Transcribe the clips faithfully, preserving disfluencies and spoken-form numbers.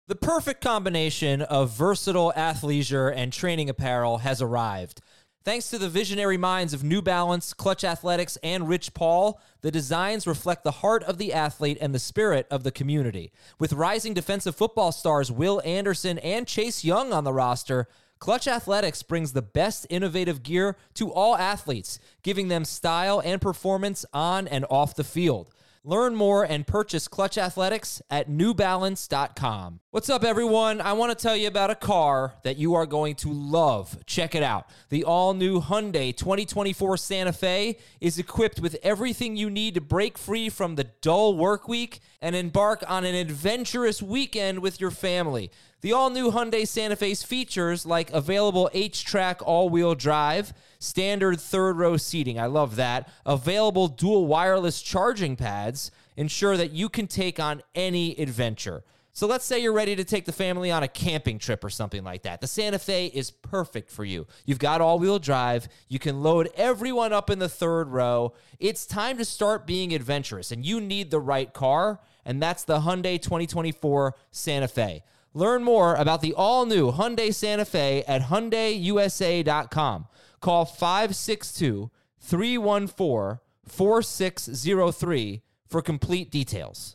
The perfect combination of versatile athleisure and training apparel has arrived. Thanks to the visionary minds of New Balance, Clutch Athletics, and Rich Paul, the designs reflect the heart of the athlete and the spirit of the community. With rising defensive football stars Will Anderson and Chase Young on the roster, Clutch Athletics brings the best innovative gear to all athletes, giving them style and performance on and off the field. Learn more and purchase Clutch Athletics at new balance dot com. What's up, everyone? I want to tell you about a car that you are going to love. Check it out. The all-new Hyundai twenty twenty-four Santa Fe is equipped with everything you need to break free from the dull work week and embark on an adventurous weekend with your family. The all-new Hyundai Santa Fe's features like available H-Track all-wheel drive, standard third-row seating, I love that, available dual wireless charging pads, ensure that you can take on any adventure. So let's say you're ready to take the family on a camping trip or something like that. The Santa Fe is perfect for you. You've got all-wheel drive. You can load everyone up in the third row. It's time to start being adventurous, and you need the right car, and that's the Hyundai twenty twenty-four Santa Fe. Learn more about the all-new Hyundai Santa Fe at Hyundai U S A dot com. Call five six two, three one four, four six zero three for complete details.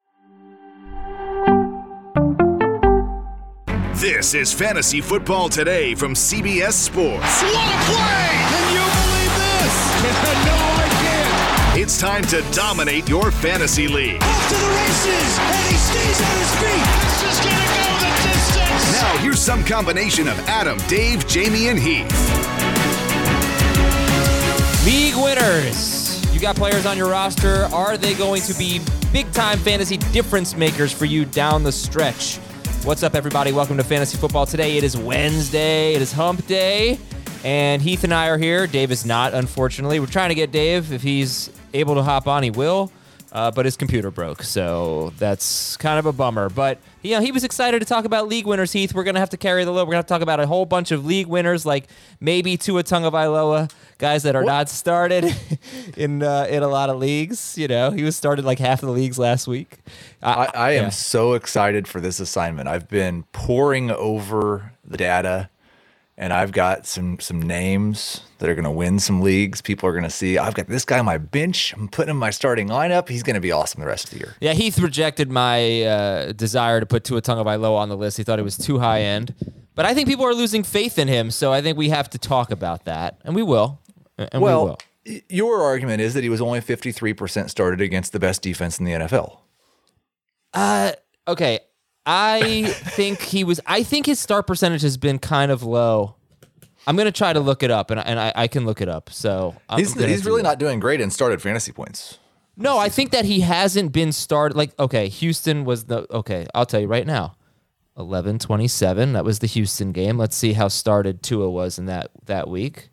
This is Fantasy Football Today from C B S Sports. What a play! Can you believe this? No, I can't. It's time to dominate your fantasy league. Off to the races, and he stays on his feet. This is going to go the distance. Now, here's some combination of Adam, Dave, Jamie, and Heath. League winners. You got players on your roster. Are they going to be big-time fantasy difference makers for you down the stretch? What's up, everybody? Welcome to Fantasy Football Today. It is Wednesday. It is Hump Day. And Heath and I are here. Dave is not, unfortunately. We're trying to get Dave. If he's able to hop on, he will. Uh, but his computer broke, so that's kind of a bummer. But, you know, he was excited to talk about league winners, Heath. We're going to have to carry the load. We're going to have to talk about a whole bunch of league winners, like maybe Tua Tagovailoa, guys that are what? not started in uh, in a lot of leagues. You know, he was started like half of the leagues last week. I, I am yeah. so excited for this assignment. I've been poring over the data, and I've got some some names that are going to win some leagues. People are going to see, I've got this guy on my bench. I'm putting him in my starting lineup. He's going to be awesome the rest of the year. Yeah, Heath rejected my uh, desire to put Tua Tagovailoa on the list. He thought it was too high end. But I think people are losing faith in him, so I think we have to talk about that. And we will. And well, we will. Your argument is that he was only fifty-three percent started against the best defense in the N F L. Uh, okay. I think he was, I think his start percentage has been kind of low. I'm going to try to look it up, and I, and I, I can look it up. So I'm He's, he's really that. not doing great in started fantasy points. No, I think that he hasn't been started. Like, okay, Houston was the, okay, I'll tell you right now. eleven twenty-seven, that was the Houston game. Let's see how started Tua was in that, that week.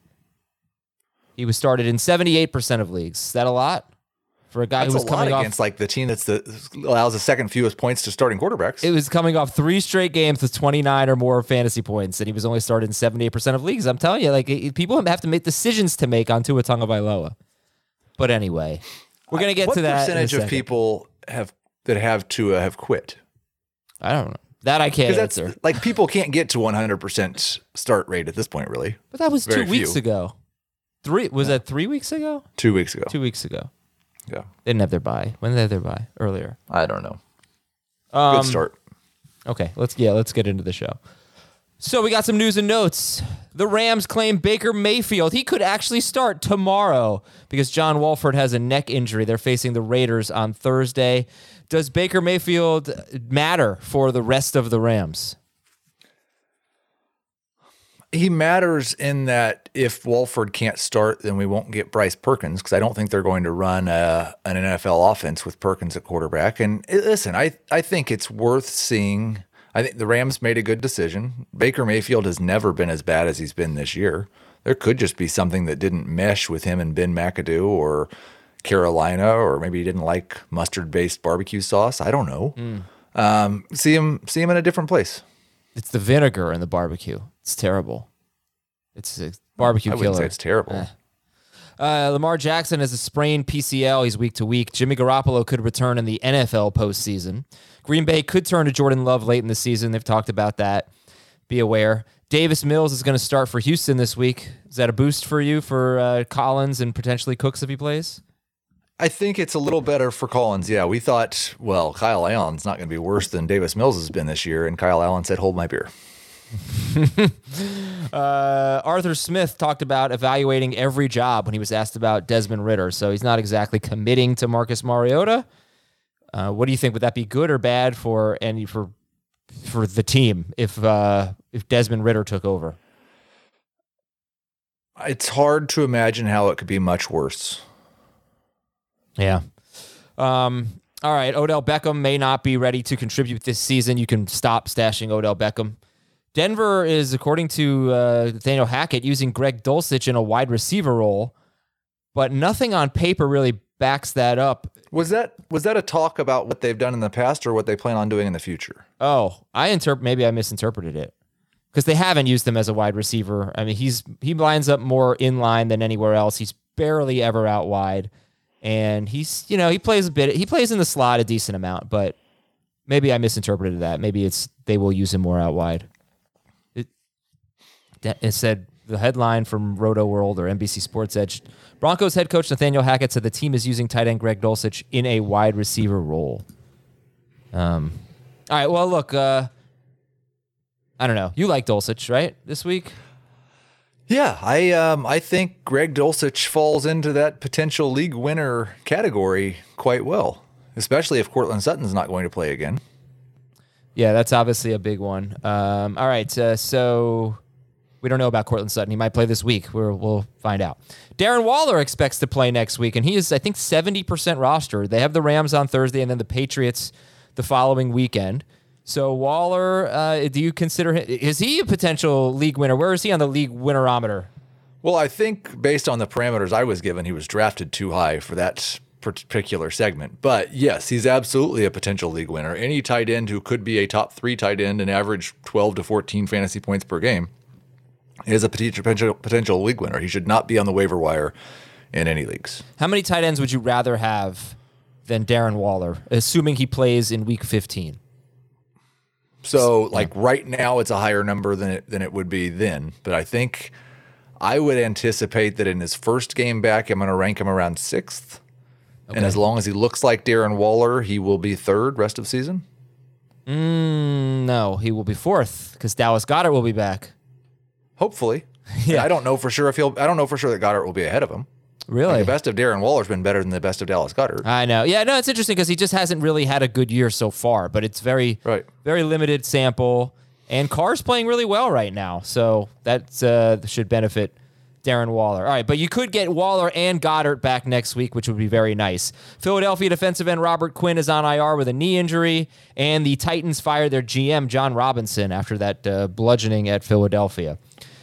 He was started in seventy-eight percent of leagues. Is that a lot? For a guy That's who was a lot coming against off, like the team that's the allows the second fewest points to starting quarterbacks. It was coming off three straight games with twenty-nine or more fantasy points, and he was only started in seventy-eight percent of leagues. I'm telling you, like it, people have to make decisions to make on Tua Tagovailoa. But anyway, we're gonna get what to that. What percentage in a of second. people have that have Tua have quit? I don't know. That I can't That's, answer. like people can't get to one hundred percent start rate at this point, really. But that was Very two weeks few. ago. Three was Yeah. that three weeks ago? Two weeks ago. Two weeks ago. Yeah. They didn't have their bye. When did they have their bye? Earlier. I don't know. Um, Good start. Okay, let's yeah, let's get into the show. So we got some news and notes. The Rams claim Baker Mayfield. He could actually start tomorrow because John Wolford has a neck injury. They're facing the Raiders on Thursday. Does Baker Mayfield matter for the rest of the Rams? He matters in that if Wolford can't start, then we won't get Bryce Perkins because I don't think they're going to run a, an N F L offense with Perkins at quarterback. And uh, listen, I, I think it's worth seeing. I think the Rams made a good decision. Baker Mayfield has never been as bad as he's been this year. There could just be something that didn't mesh with him and Ben McAdoo or Carolina, or maybe he didn't like mustard-based barbecue sauce. I don't know. Mm. Um, see him, see him in a different place. It's the vinegar in the barbecue. It's terrible. It's a barbecue I wouldn't killer. say it's terrible. Eh. Uh, Lamar Jackson has a sprained P C L. He's week to week. Jimmy Garoppolo could return in the N F L postseason. Green Bay could turn to Jordan Love late in the season. They've talked about that. Be aware. Davis Mills is going to start for Houston this week. Is that a boost for you for uh, Collins and potentially Cooks if he plays? I think it's a little better for Collins. Yeah, we thought, well, Kyle Allen's not going to be worse than Davis Mills has been this year, and Kyle Allen said, hold my beer. uh, Arthur Smith talked about evaluating every job when he was asked about Desmond Ridder, so he's not exactly committing to Marcus Mariota. Uh, what do you think? Would that be good or bad for any for for the team if uh, if Desmond Ridder took over? It's hard to imagine how it could be much worse. Yeah. Um, all right. Odell Beckham may not be ready to contribute this season. You can stop stashing Odell Beckham. Denver is, according to uh, Nathaniel Hackett, using Greg Dulcich in a wide receiver role, but nothing on paper really backs that up. Was that was that a talk about what they've done in the past or what they plan on doing in the future? Oh, I interp- maybe I misinterpreted it because they haven't used him as a wide receiver. I mean, he's he lines up more in line than anywhere else. He's barely ever out wide. And he's, you know, he plays a bit, he plays in the slot a decent amount, but maybe I misinterpreted that. Maybe it's, they will use him more out wide. It, it said the headline from Roto World or N B C Sports Edge, Broncos head coach Nathaniel Hackett said the team is using tight end Greg Dulcich in a wide receiver role. Um, all right, well, look, uh, I don't know. You like Dulcich, right, this week? Yeah, I um, I think Greg Dulcich falls into that potential league winner category quite well, especially if Courtland Sutton's not going to play again. Yeah, that's obviously a big one. Um, all right, uh, so we don't know about Courtland Sutton. He might play this week. We're, we'll find out. Darren Waller expects to play next week, and he is, I think, seventy percent rostered. They have the Rams on Thursday and then the Patriots the following weekend. So Waller, uh, do you consider him, is he a potential league winner? Where is he on the league winnerometer? Well, I think based on the parameters I was given, he was drafted too high for that particular segment. But yes, he's absolutely a potential league winner. Any tight end who could be a top three tight end and average twelve to fourteen fantasy points per game is a potential potential league winner. He should not be on the waiver wire in any leagues. How many tight ends would you rather have than Darren Waller, assuming he plays in week fifteen? So, like right now, it's a higher number than it than it would be then. But I think I would anticipate that in his first game back, I'm going to rank him around sixth. Okay. And as long as he looks like Darren Waller, he will be third rest of season. Mm, no, he will be fourth because Dallas Goedert will be back. Hopefully, yeah. And I don't know for sure if he'll. I don't know for sure that Goddard will be ahead of him. Really? Like the best of Darren Waller's been better than the best of Dallas Goedert. I know. Yeah, no, it's interesting because he just hasn't really had a good year so far, but it's very, right. very limited sample. And Carr's playing really well right now, so that uh, should benefit Darren Waller. All right, but you could get Waller and Goddard back next week, which would be very nice. Philadelphia defensive end Robert Quinn is on I R with a knee injury, and the Titans fired their G M, John Robinson, after that uh, bludgeoning at Philadelphia.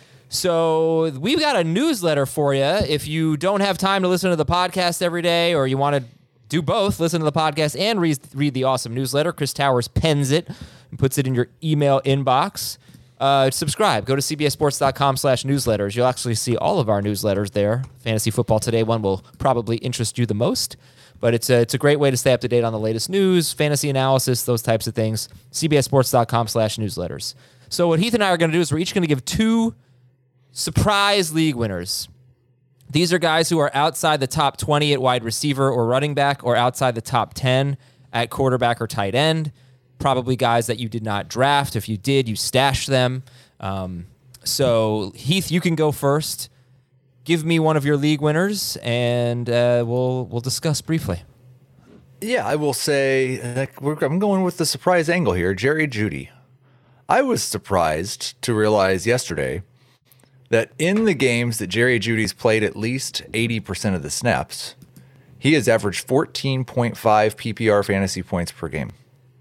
So we've got a newsletter for you. If you don't have time to listen to the podcast every day, or you want to do both, listen to the podcast and read, read the awesome newsletter, Chris Towers pens it and puts it in your email inbox. Uh, subscribe. Go to cbssports.com slash newsletters. You'll actually see all of our newsletters there. Fantasy Football Today one will probably interest you the most, but it's a, it's a great way to stay up to date on the latest news, fantasy analysis, those types of things. cbssports.com slash newsletters. So what Heath and I are going to do is we're each going to give two surprise league winners. These are guys who are outside the top twenty at wide receiver or running back, or outside the top ten at quarterback or tight end. Probably guys that you did not draft. If you did, you stashed them. Um, so, Heath, you can go first. Give me one of your league winners, and uh, we'll we'll discuss briefly. Yeah, I will say like, we're, I'm going with the surprise angle here. Jerry Jeudy. I was surprised to realize yesterday that in the games that Jerry Jeudy's played at least eighty percent of the snaps, he has averaged fourteen point five P P R fantasy points per game.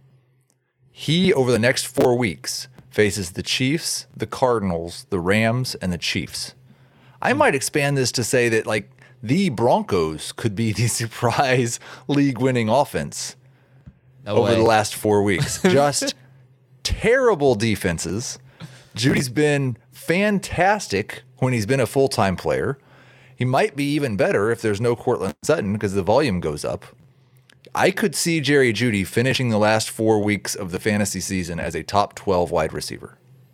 He, over the next four weeks, faces the Chiefs, the Cardinals, the Rams, and the Chiefs. I might expand this to say that, like, the Broncos could be the surprise league-winning offense no over way. the last four weeks. Just terrible defenses. Judy's been fantastic when he's been a full-time player. He might be even better if there's no Courtland Sutton because the volume goes up. I could see Jerry Jeudy finishing the last four weeks of the fantasy season as a top twelve wide receiver.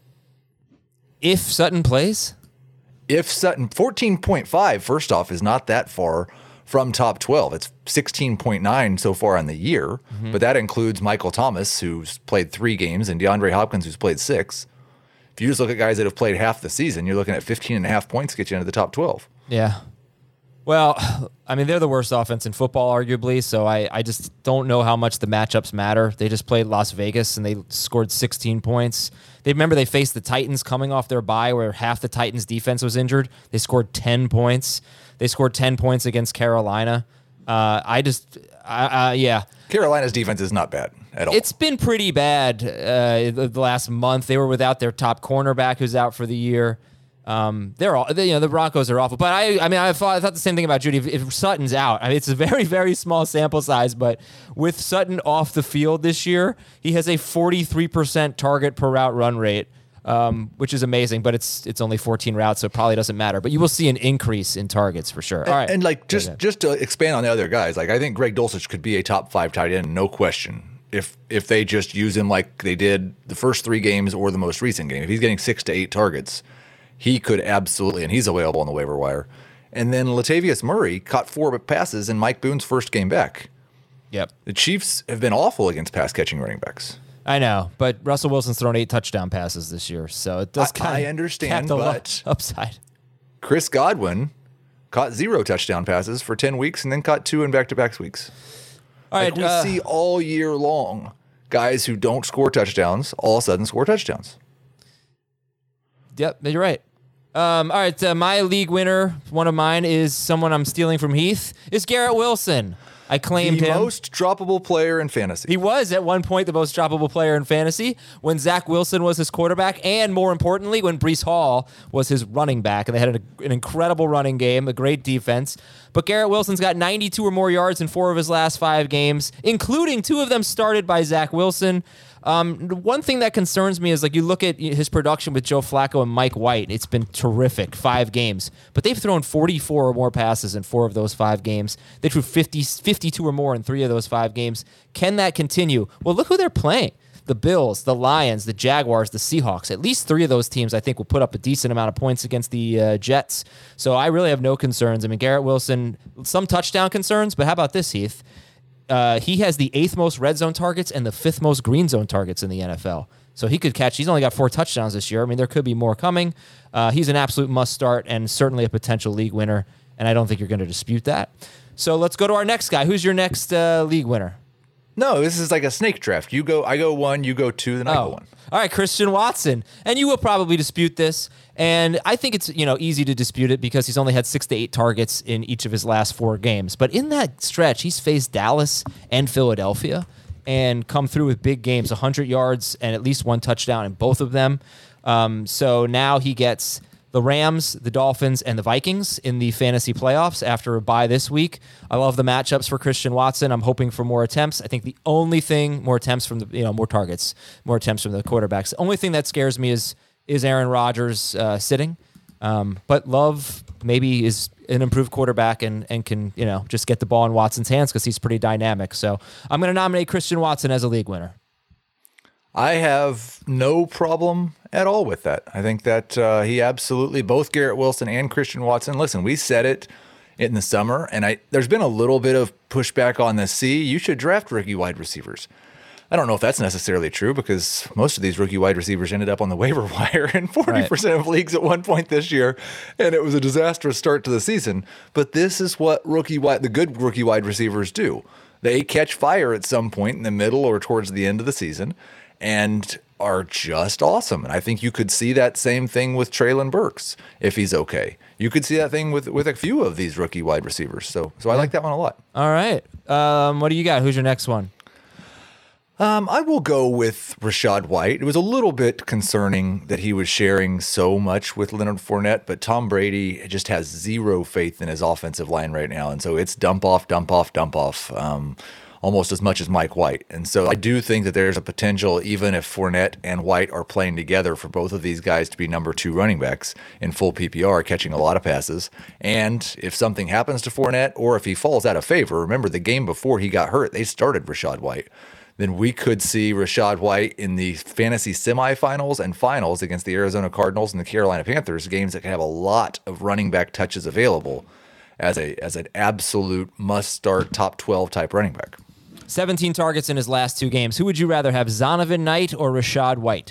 If Sutton plays? If Sutton, fourteen point five, first off, is not that far from top twelve. It's sixteen point nine so far on the year, mm-hmm. but that includes Michael Thomas, who's played three games, and DeAndre Hopkins, who's played six. If you just look at guys that have played half the season, you're looking at fifteen and a half points to get you into the top twelve. Yeah. Well, I mean, they're the worst offense in football, arguably, so I, I just don't know how much the matchups matter. They just played Las Vegas, and they scored sixteen points. They remember they faced the Titans coming off their bye where half the Titans' defense was injured. They scored ten points. They scored ten points against Carolina. Uh, I just, uh, uh, yeah. Carolina's defense is not bad at all. It's been pretty bad uh, the last month. They were without their top cornerback who's out for the year. Um, they're all, they, you know, the Broncos are awful. But I, I mean, I thought, I thought the same thing about Jeudy. If, if Sutton's out, I mean, it's a very, very small sample size. But with Sutton off the field this year, he has a forty-three percent target per route run rate, um, which is amazing. But it's it's only fourteen routes, so it probably doesn't matter. But you will see an increase in targets for sure. And, all right, and like just okay. just to expand on the other guys, like I think Greg Dulcich could be a top five tight end, no question. If if they just use him like they did the first three games or the most recent game, if he's getting six to eight targets, he could absolutely, and he's available on the waiver wire. And then Latavius Murray caught four passes in Mike Boone's first game back. Yep. The Chiefs have been awful against pass-catching running backs. I know, but Russell Wilson's thrown eight touchdown passes this year, so it does kind I, of I understand, but upside. Chris Godwin caught zero touchdown passes for ten weeks and then caught two in back-to-back weeks. All right, like we uh, see all year long guys who don't score touchdowns all of a sudden score touchdowns. Yep, you're right. Um, all right, uh, my league winner, one of mine, is someone I'm stealing from Heath, is Garrett Wilson. I claimed the him. The most droppable player in fantasy. He was at one point the most droppable player in fantasy when Zach Wilson was his quarterback, and more importantly, when Breece Hall was his running back, and they had an, an incredible running game, a great defense. But Garrett Wilson's got ninety-two or more yards in four of his last five games, including two of them started by Zach Wilson. Um, one thing that concerns me is like you look at his production with Joe Flacco and Mike White. It's been terrific, five games. But they've thrown forty-four or more passes in four of those five games. They threw fifty, fifty-two or more in three of those five games. Can that continue? Well, look who they're playing. The Bills, the Lions, the Jaguars, the Seahawks. At least three of those teams, I think, will put up a decent amount of points against the uh, Jets. So I really have no concerns. I mean, Garrett Wilson, some touchdown concerns, but how about this, Heath? Uh, he has the eighth most red zone targets and the fifth most green zone targets in the N F L. So he could catch. He's only got four touchdowns this year. I mean, there could be more coming. Uh, he's an absolute must start and certainly a potential league winner. And I don't think you're going to dispute that. So let's go to our next guy. Who's your next uh, league winner? No, this is like a snake draft. You go, I go one, you go two, then I oh. go one. All right, Christian Watson. And you will probably dispute this. And I think it's, you know, easy to dispute it because he's only had six to eight targets in each of his last four games. But in that stretch, he's faced Dallas and Philadelphia and come through with big games, one hundred yards and at least one touchdown in both of them. Um, so now he gets the Rams, the Dolphins, and the Vikings in the fantasy playoffs after a bye this week. I love the matchups for Christian Watson. I'm hoping for more attempts. I think the only thing, more attempts from the, you know, more targets, more attempts from the quarterbacks. The only thing that scares me is is Aaron Rodgers uh, sitting. Um, but Love maybe is an improved quarterback and and can, you know, just get the ball in Watson's hands because he's pretty dynamic. So I'm going to nominate Christian Watson as a league winner. I have no problem at all with that. I think that uh, he absolutely, both Garrett Wilson and Christian Watson, listen, we said it in the summer, and I there's been a little bit of pushback on the C. You should draft rookie wide receivers. I don't know if that's necessarily true because most of these rookie wide receivers ended up on the waiver wire in forty percent right. of leagues at one point this year, and it was a disastrous start to the season. But this is what rookie wide, the good rookie wide receivers do. They catch fire at some point in the middle or towards the end of the season and are just awesome. And I think you could see that same thing with Treylon Burks if he's okay. You could see that thing with with a few of these rookie wide receivers. So so I like that one a lot. All right. Um, what do you got? Who's your next one? Um, I will go with Rachaad White. It was a little bit concerning that he was sharing so much with Leonard Fournette, but Tom Brady just has zero faith in his offensive line right now. And so it's dump off, dump off, dump off. Um, almost as much as Mike White. And so I do think that there's a potential, even if Fournette and White are playing together, for both of these guys to be number two running backs in full P P R, catching a lot of passes. And if something happens to Fournette, or if he falls out of favor, remember the game before he got hurt, they started Rachaad White. Then we could see Rachaad White in the fantasy semifinals and finals against the Arizona Cardinals and the Carolina Panthers, games that can have a lot of running back touches available as a as an absolute must-start top twelve type running back. seventeen targets in his last two games. Who would you rather have, Zonovan Knight or Rachaad White?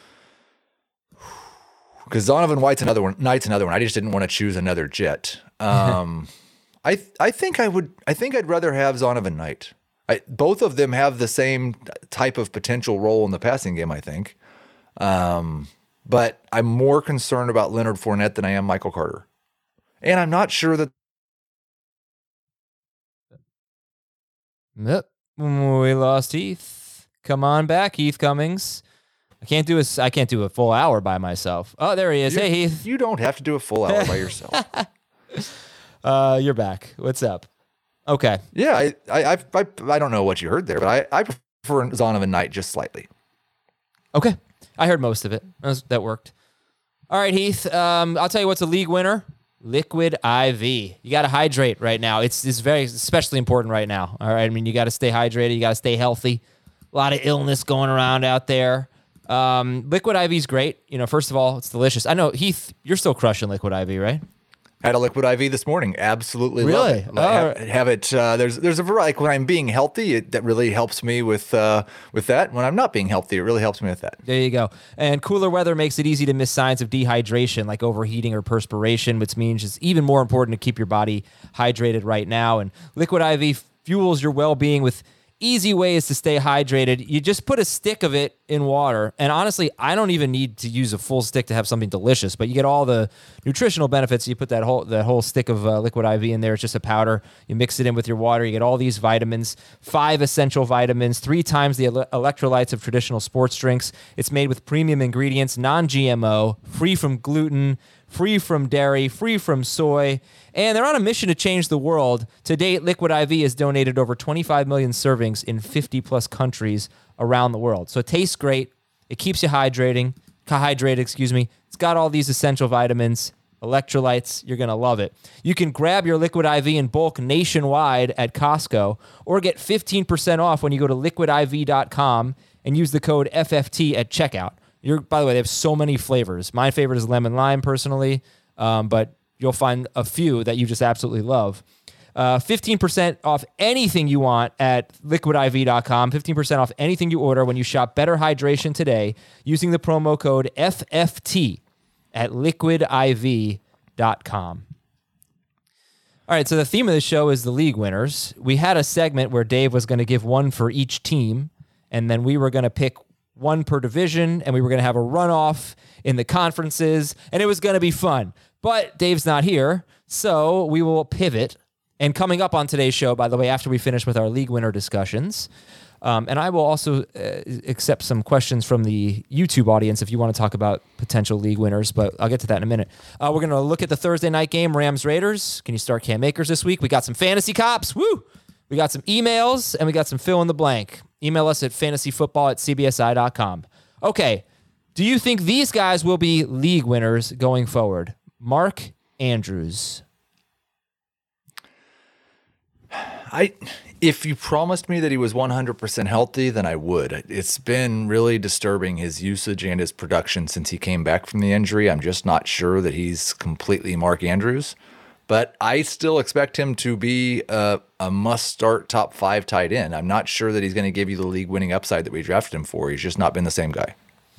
Because Zonovan White's another one, Knight's another one. I just didn't want to choose another Jet. Um, I I think I would. I think I'd rather have Zonovan Knight. I, both of them have the same type of potential role in the passing game, I think. Um, but I'm more concerned about Leonard Fournette than I am Michael Carter. And I'm not sure that. Yep. We lost Heath. Come on back, Heath Cummings. I can't do a, I can't do a full hour by myself. Oh, there he is. You, hey, Heath. You don't have to do a full hour by yourself. uh, you're back. What's up? Okay. Yeah, I, I, I, I don't know what you heard there, but I, I prefer Zonovan Knight just slightly. Okay. I heard most of it. That, was, that worked. All right, Heath. Um, I'll tell you what's a league winner. Liquid I V. You got to hydrate right now. It's it's very especially important right now. All right. I mean, you got to stay hydrated. You got to stay healthy. A lot of illness going around out there. Um, Liquid I V is great. You know, first of all, it's delicious. I know, Heath, you're still crushing Liquid I V, right? Had a Liquid I V this morning. Absolutely really? love it. Oh. Have, have it. Uh, there's there's a variety. Like when I'm being healthy, it, that really helps me with uh, with that. When I'm not being healthy, it really helps me with that. There you go. And cooler weather makes it easy to miss signs of dehydration, like overheating or perspiration, which means it's even more important to keep your body hydrated right now. And Liquid I V fuels your well-being with easy ways to stay hydrated. You just put a stick of it in water. And honestly, I don't even need to use a full stick to have something delicious, but you get all the nutritional benefits. You put that whole that whole stick of uh, Liquid I V in there. It's just a powder. You mix it in with your water. You get all these vitamins, five essential vitamins, three times the ele- electrolytes of traditional sports drinks. It's made with premium ingredients, non-G M O, free from gluten, free from dairy, free from soy, and they're on a mission to change the world. To date, Liquid I V has donated over twenty-five million servings in fifty plus countries around the world. So it tastes great. It keeps you hydrating, hydrated, excuse me. It's got all these essential vitamins, electrolytes. You're going to love it. You can grab your Liquid I V in bulk nationwide at Costco or get fifteen percent off when you go to liquid I V dot com and use the code F F T at checkout. You're, by the way, they have so many flavors. My favorite is lemon lime, personally, um, but you'll find a few that you just absolutely love. Uh, fifteen percent off anything you want at liquid I V dot com. fifteen percent off anything you order when you shop Better Hydration today using the promo code F F T at liquid I V dot com. All right, so the theme of the show is the league winners. We had a segment where Dave was going to give one for each team, and then we were going to pick one per division, and we were going to have a runoff in the conferences, and it was going to be fun. But Dave's not here, so we will pivot. And coming up on today's show, by the way, after we finish with our league winner discussions, um, and I will also uh, accept some questions from the YouTube audience if you want to talk about potential league winners, but I'll get to that in a minute. Uh, we're going to look at the Thursday night game, Rams-Raiders. Can you start Cam Akers this week? We got some fantasy cops. Woo! We got some emails, and we got some fill in the blank. Email us at fantasyfootball at c b s i dot com. Okay, do you think these guys will be league winners going forward? Mark Andrews. I, if you promised me that he was one hundred percent healthy, then I would. It's been really disturbing, his usage and his production since he came back from the injury. I'm just not sure that he's completely Mark Andrews. But I still expect him to be a, a must-start top five tight end. I'm not sure that he's going to give you the league-winning upside that we drafted him for. He's just not been the same guy.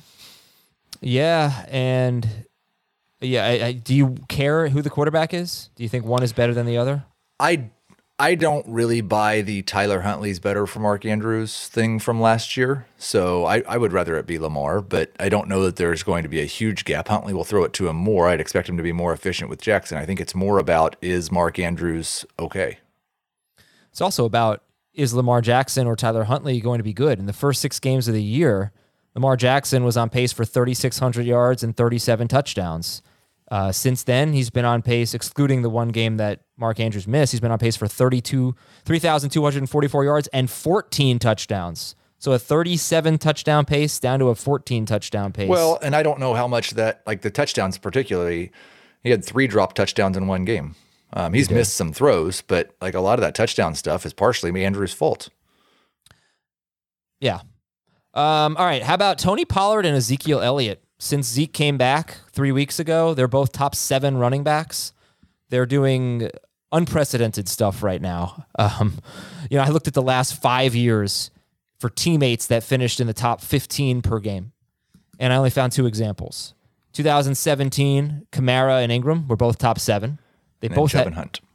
Yeah, and yeah, I, I, do you care who the quarterback is? Do you think one is better than the other? I I don't really buy the Tyler Huntley's better for Mark Andrews thing from last year. So I, I would rather it be Lamar, but I don't know that there's going to be a huge gap. Huntley will throw it to him more. I'd expect him to be more efficient with Jackson. I think it's more about, is Mark Andrews okay? It's also about, is Lamar Jackson or Tyler Huntley going to be good? In the first six games of the year, Lamar Jackson was on pace for thirty-six hundred yards and thirty-seven touchdowns. Uh, since then, he's been on pace, excluding the one game that Mark Andrews missed, he's been on pace for thirty-two, three thousand two hundred forty-four yards and fourteen touchdowns. So a thirty-seven touchdown pace down to a fourteen touchdown pace. Well, and I don't know how much that, like the touchdowns particularly, he had three drop touchdowns in one game. Um, he's okay. missed some throws, but like a lot of that touchdown stuff is partially Andrews' fault. Yeah. Um, all right. How about Tony Pollard and Ezekiel Elliott? Since Zeke came back three weeks ago, they're both top seven running backs. They're doing unprecedented stuff right now. Um, you know, I looked at the last five years for teammates that finished in the top fifteen per game, and I only found two examples. two thousand seventeen, Kamara and Ingram were both top seven. They and both Chubb had and Hunt.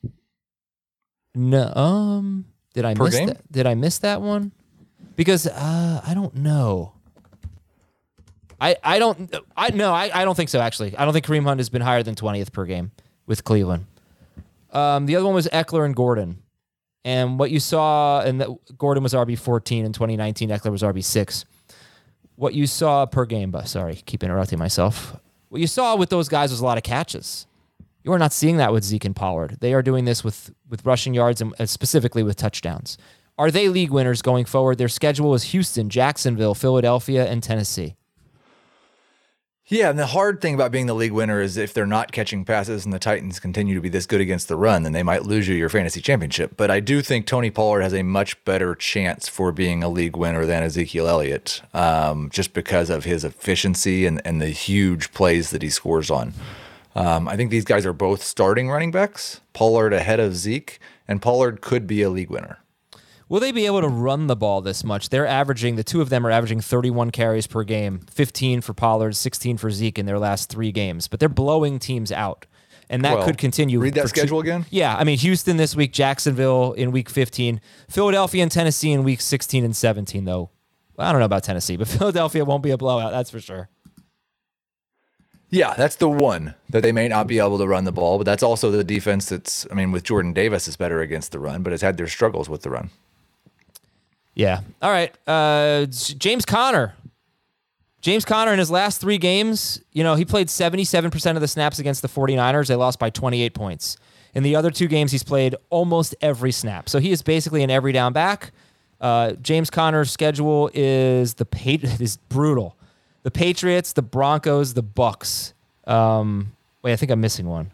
No, um, did I per miss game? that? Did I miss that one? Because uh, I don't know. I, I don't I no I, I don't think so actually. I don't think Kareem Hunt has been higher than twentieth per game with Cleveland. Um, the other one was Eckler and Gordon. And what you saw, and that Gordon was R B fourteen in twenty nineteen, Eckler was R B six. What you saw per game, but sorry, keep interrupting myself. What you saw with those guys was a lot of catches. You are not seeing that with Zeke and Pollard. They are doing this with, with rushing yards and specifically with touchdowns. Are they league winners going forward? Their schedule is Houston, Jacksonville, Philadelphia, and Tennessee. Yeah, and the hard thing about being the league winner is if they're not catching passes and the Titans continue to be this good against the run, then they might lose you your fantasy championship. But I do think Tony Pollard has a much better chance for being a league winner than Ezekiel Elliott, um, just because of his efficiency and, and the huge plays that he scores on. Um, I think these guys are both starting running backs, Pollard ahead of Zeke, and Pollard could be a league winner. Will they be able to run the ball this much? They're averaging, the two of them are averaging thirty-one carries per game, fifteen for Pollard, sixteen for Zeke in their last three games. But they're blowing teams out, and that well, could continue. Read that schedule two, again? Yeah, I mean, Houston this week, Jacksonville in week fifteen, Philadelphia and Tennessee in week sixteen and seventeen, though. Well, I don't know about Tennessee, but Philadelphia won't be a blowout, that's for sure. Yeah, that's the one that they may not be able to run the ball, but that's also the defense that's, I mean, with Jordan Davis is better against the run, but has had their struggles with the run. Yeah. All right. Uh, James Conner. James Conner in his last three games, you know, he played seventy-seven percent of the snaps against the 49ers. They lost by twenty-eight points. In the other two games, he's played almost every snap. So he is basically an every down back. Uh, James Conner's schedule is the Pat- is brutal. The Patriots, the Broncos, the Bucks. Um, wait, I think I'm missing one.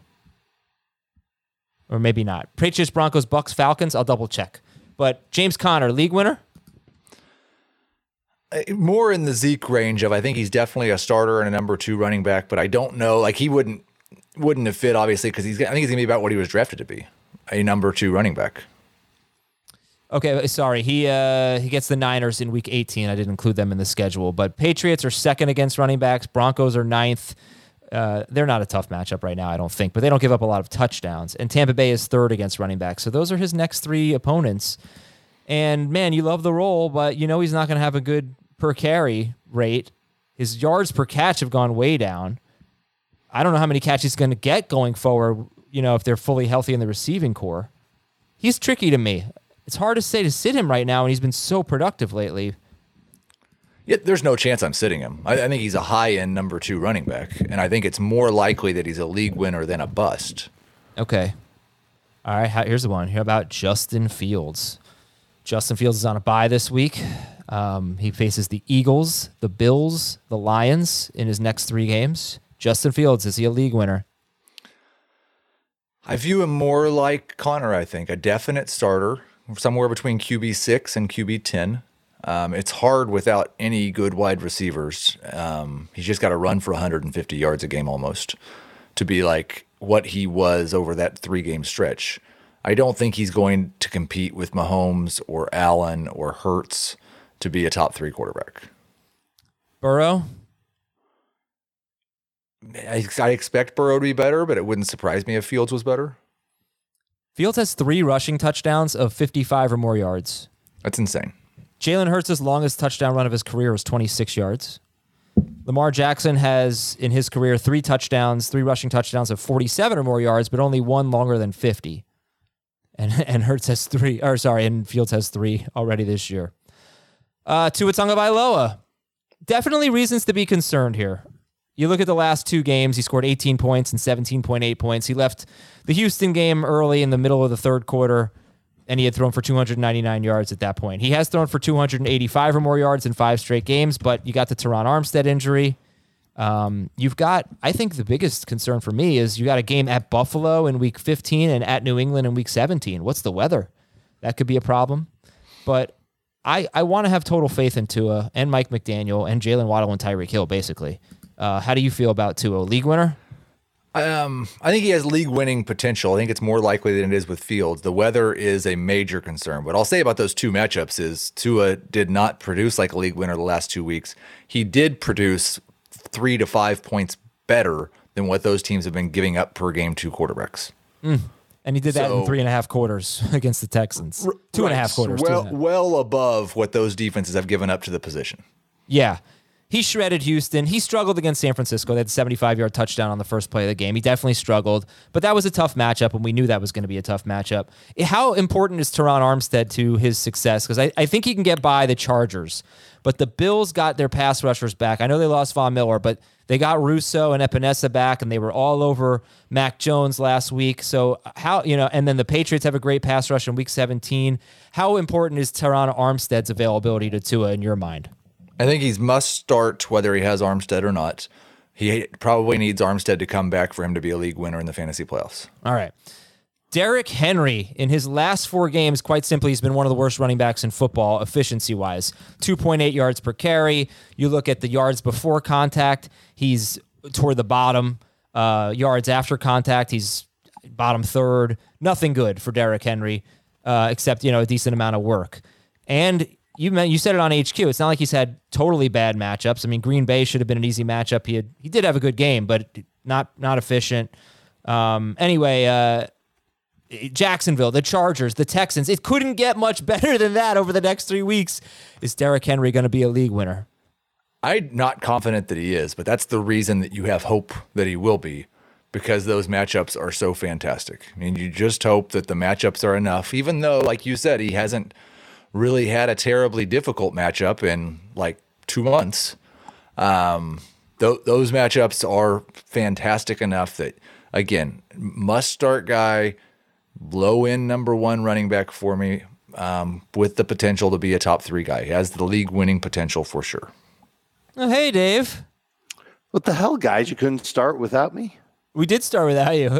Or maybe not. Patriots, Broncos, Bucks, Falcons. I'll double check. But James Conner, league winner? More in the Zeke range of, I think he's definitely a starter and a number two running back, but I don't know. Like he wouldn't wouldn't have fit, obviously, because he's I think he's going to be about what he was drafted to be, a number two running back. Okay, sorry. He uh, he gets the Niners in week eighteen. I didn't include them in the schedule. But Patriots are second against running backs. Broncos are ninth. Uh, they're not a tough matchup right now, I don't think, but they don't give up a lot of touchdowns. And Tampa Bay is third against running backs. So those are his next three opponents. And, man, you love the role, but you know he's not going to have a good per carry rate. His yards per catch have gone way down. I don't know how many catches he's going to get going forward, you know, if they're fully healthy in the receiving core. He's tricky to me. It's hard to say to sit him right now, and he's been so productive lately. Yeah, there's no chance I'm sitting him. I, I think he's a high-end number two running back, and I think it's more likely that he's a league winner than a bust. Okay. All right, here's the one. How about Justin Fields? Justin Fields is on a bye this week. Um, he faces the Eagles, the Bills, the Lions in his next three games. Justin Fields, is he a league winner? I view him more like Conner, I think, a definite starter, somewhere between Q B six and Q B ten. Um, it's hard without any good wide receivers. Um, he's just got to run for one hundred fifty yards a game almost to be like what he was over that three-game stretch. I don't think he's going to compete with Mahomes or Allen or Hurts to be a top three quarterback. Burrow? I, I expect Burrow to be better, but it wouldn't surprise me if Fields was better. Fields has three rushing touchdowns of fifty-five or more yards. That's insane. Jalen Hurts' longest touchdown run of his career was twenty-six yards. Lamar Jackson has, in his career, three touchdowns, three rushing touchdowns of forty-seven or more yards, but only one longer than fifty. And and Hurts has three, or sorry, and Fields has three already this year. Uh, Tua Tagovailoa. Definitely reasons to be concerned here. You look at the last two games, he scored eighteen points and seventeen point eight points. He left the Houston game early in the middle of the third quarter, and he had thrown for two hundred ninety-nine yards at that point. He has thrown for two hundred eighty-five or more yards in five straight games, but you got the Teron Armstead injury. Um, you've got, I think the biggest concern for me is you got a game at Buffalo in week fifteen and at New England in week seventeen. What's the weather? That could be a problem. But I, I want to have total faith in Tua and Mike McDaniel and Jalen Waddle and Tyreek Hill, basically. Uh, how do you feel about Tua? League winner? Um, I think he has league winning potential. I think it's more likely than it is with Fields. The weather is a major concern. What I'll say about those two matchups is Tua did not produce like a league winner the last two weeks. He did produce three to five points better than what those teams have been giving up per game to quarterbacks. Mm. And he did that So, in three and a half quarters against the Texans. Two right. and a half quarters. Well, two and a half. well above what those defenses have given up to the position. Yeah. He shredded Houston. He struggled against San Francisco. They had a seventy-five-yard touchdown on the first play of the game. He definitely struggled, but that was a tough matchup, and we knew that was going to be a tough matchup. How important is Teron Armstead to his success? Because I, I think he can get by the Chargers, but the Bills got their pass rushers back. I know they lost Von Miller, but they got Russo and Epinesa back, and they were all over Mac Jones last week. So how, you know, and then the Patriots have a great pass rush in week seventeen. How important is Teron Armstead's availability to Tua in your mind? I think he's must start whether he has Armstead or not. He probably needs Armstead to come back for him to be a league winner in the fantasy playoffs. All right. Derrick Henry, in his last four games, quite simply, he's been one of the worst running backs in football, efficiency-wise. two point eight yards per carry. You look at the yards before contact, he's toward the bottom. Uh, yards after contact, he's bottom third. Nothing good for Derrick Henry, uh, except, you know, a decent amount of work. And you meant, you said it on H Q. It's not like he's had totally bad matchups. I mean, Green Bay should have been an easy matchup. He had, he did have a good game, but not not efficient. Um, anyway, uh, Jacksonville, the Chargers, the Texans. It couldn't get much better than that over the next three weeks. Is Derrick Henry going to be a league winner? I'm not confident that he is, but that's the reason that you have hope that he will be, because those matchups are so fantastic. I mean, you just hope that the matchups are enough, even though, like you said, he hasn't really had a terribly difficult matchup in like two months. Um, th- those matchups are fantastic enough that, again, must start guy, low end number one running back for me, um, with the potential to be a top three guy. He has the league winning potential for sure. Oh, hey, Dave. What the hell, guys? You couldn't start without me? We did start without you.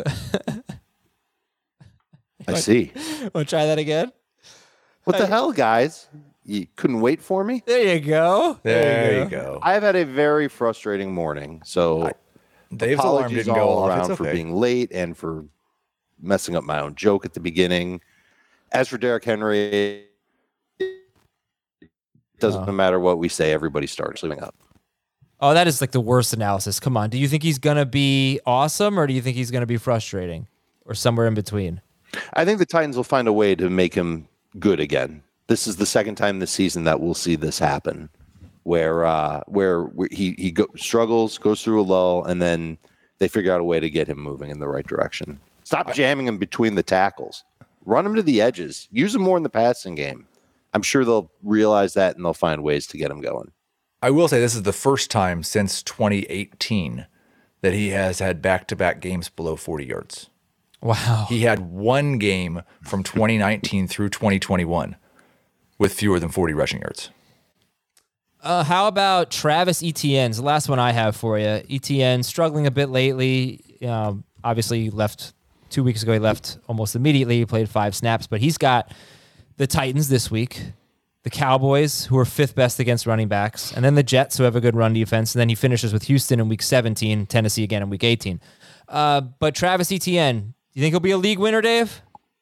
I see. Want to try that again? What the hell, guys? You couldn't wait for me? There you go. There, you go. I've had a very frustrating morning, so Dave's alarm apologies didn't go all off. around It's okay. for being late and for messing up my own joke at the beginning. As for Derrick Henry, it doesn't Oh. matter what we say, everybody starts living up. Oh, that is like the worst analysis. Come on. Do you think he's going to be awesome, or do you think he's going to be frustrating, or somewhere in between? I think the Titans will find a way to make him good again. This is the second time this season that we'll see this happen, where uh, where he he go, struggles, goes through a lull, and then they figure out a way to get him moving in the right direction. Stop jamming him between the tackles. Run him to the edges. Use him more in the passing game. I'm sure they'll realize that, and they'll find ways to get him going. I will say this is the first time since twenty eighteen that he has had back-to-back games below forty yards. Wow. He had one game from twenty nineteen through twenty twenty-one with fewer than forty rushing yards. Uh, how about Travis Etienne's the last one I have for you? Etienne struggling a bit lately. Um, obviously, he left two weeks ago. He left almost immediately. He played five snaps, but he's got the Titans this week, the Cowboys, who are fifth best against running backs, and then the Jets, who have a good run defense, and then he finishes with Houston in week seventeen, Tennessee again in week eighteen. Uh, but Travis Etienne, you think he'll be a league winner, Dave?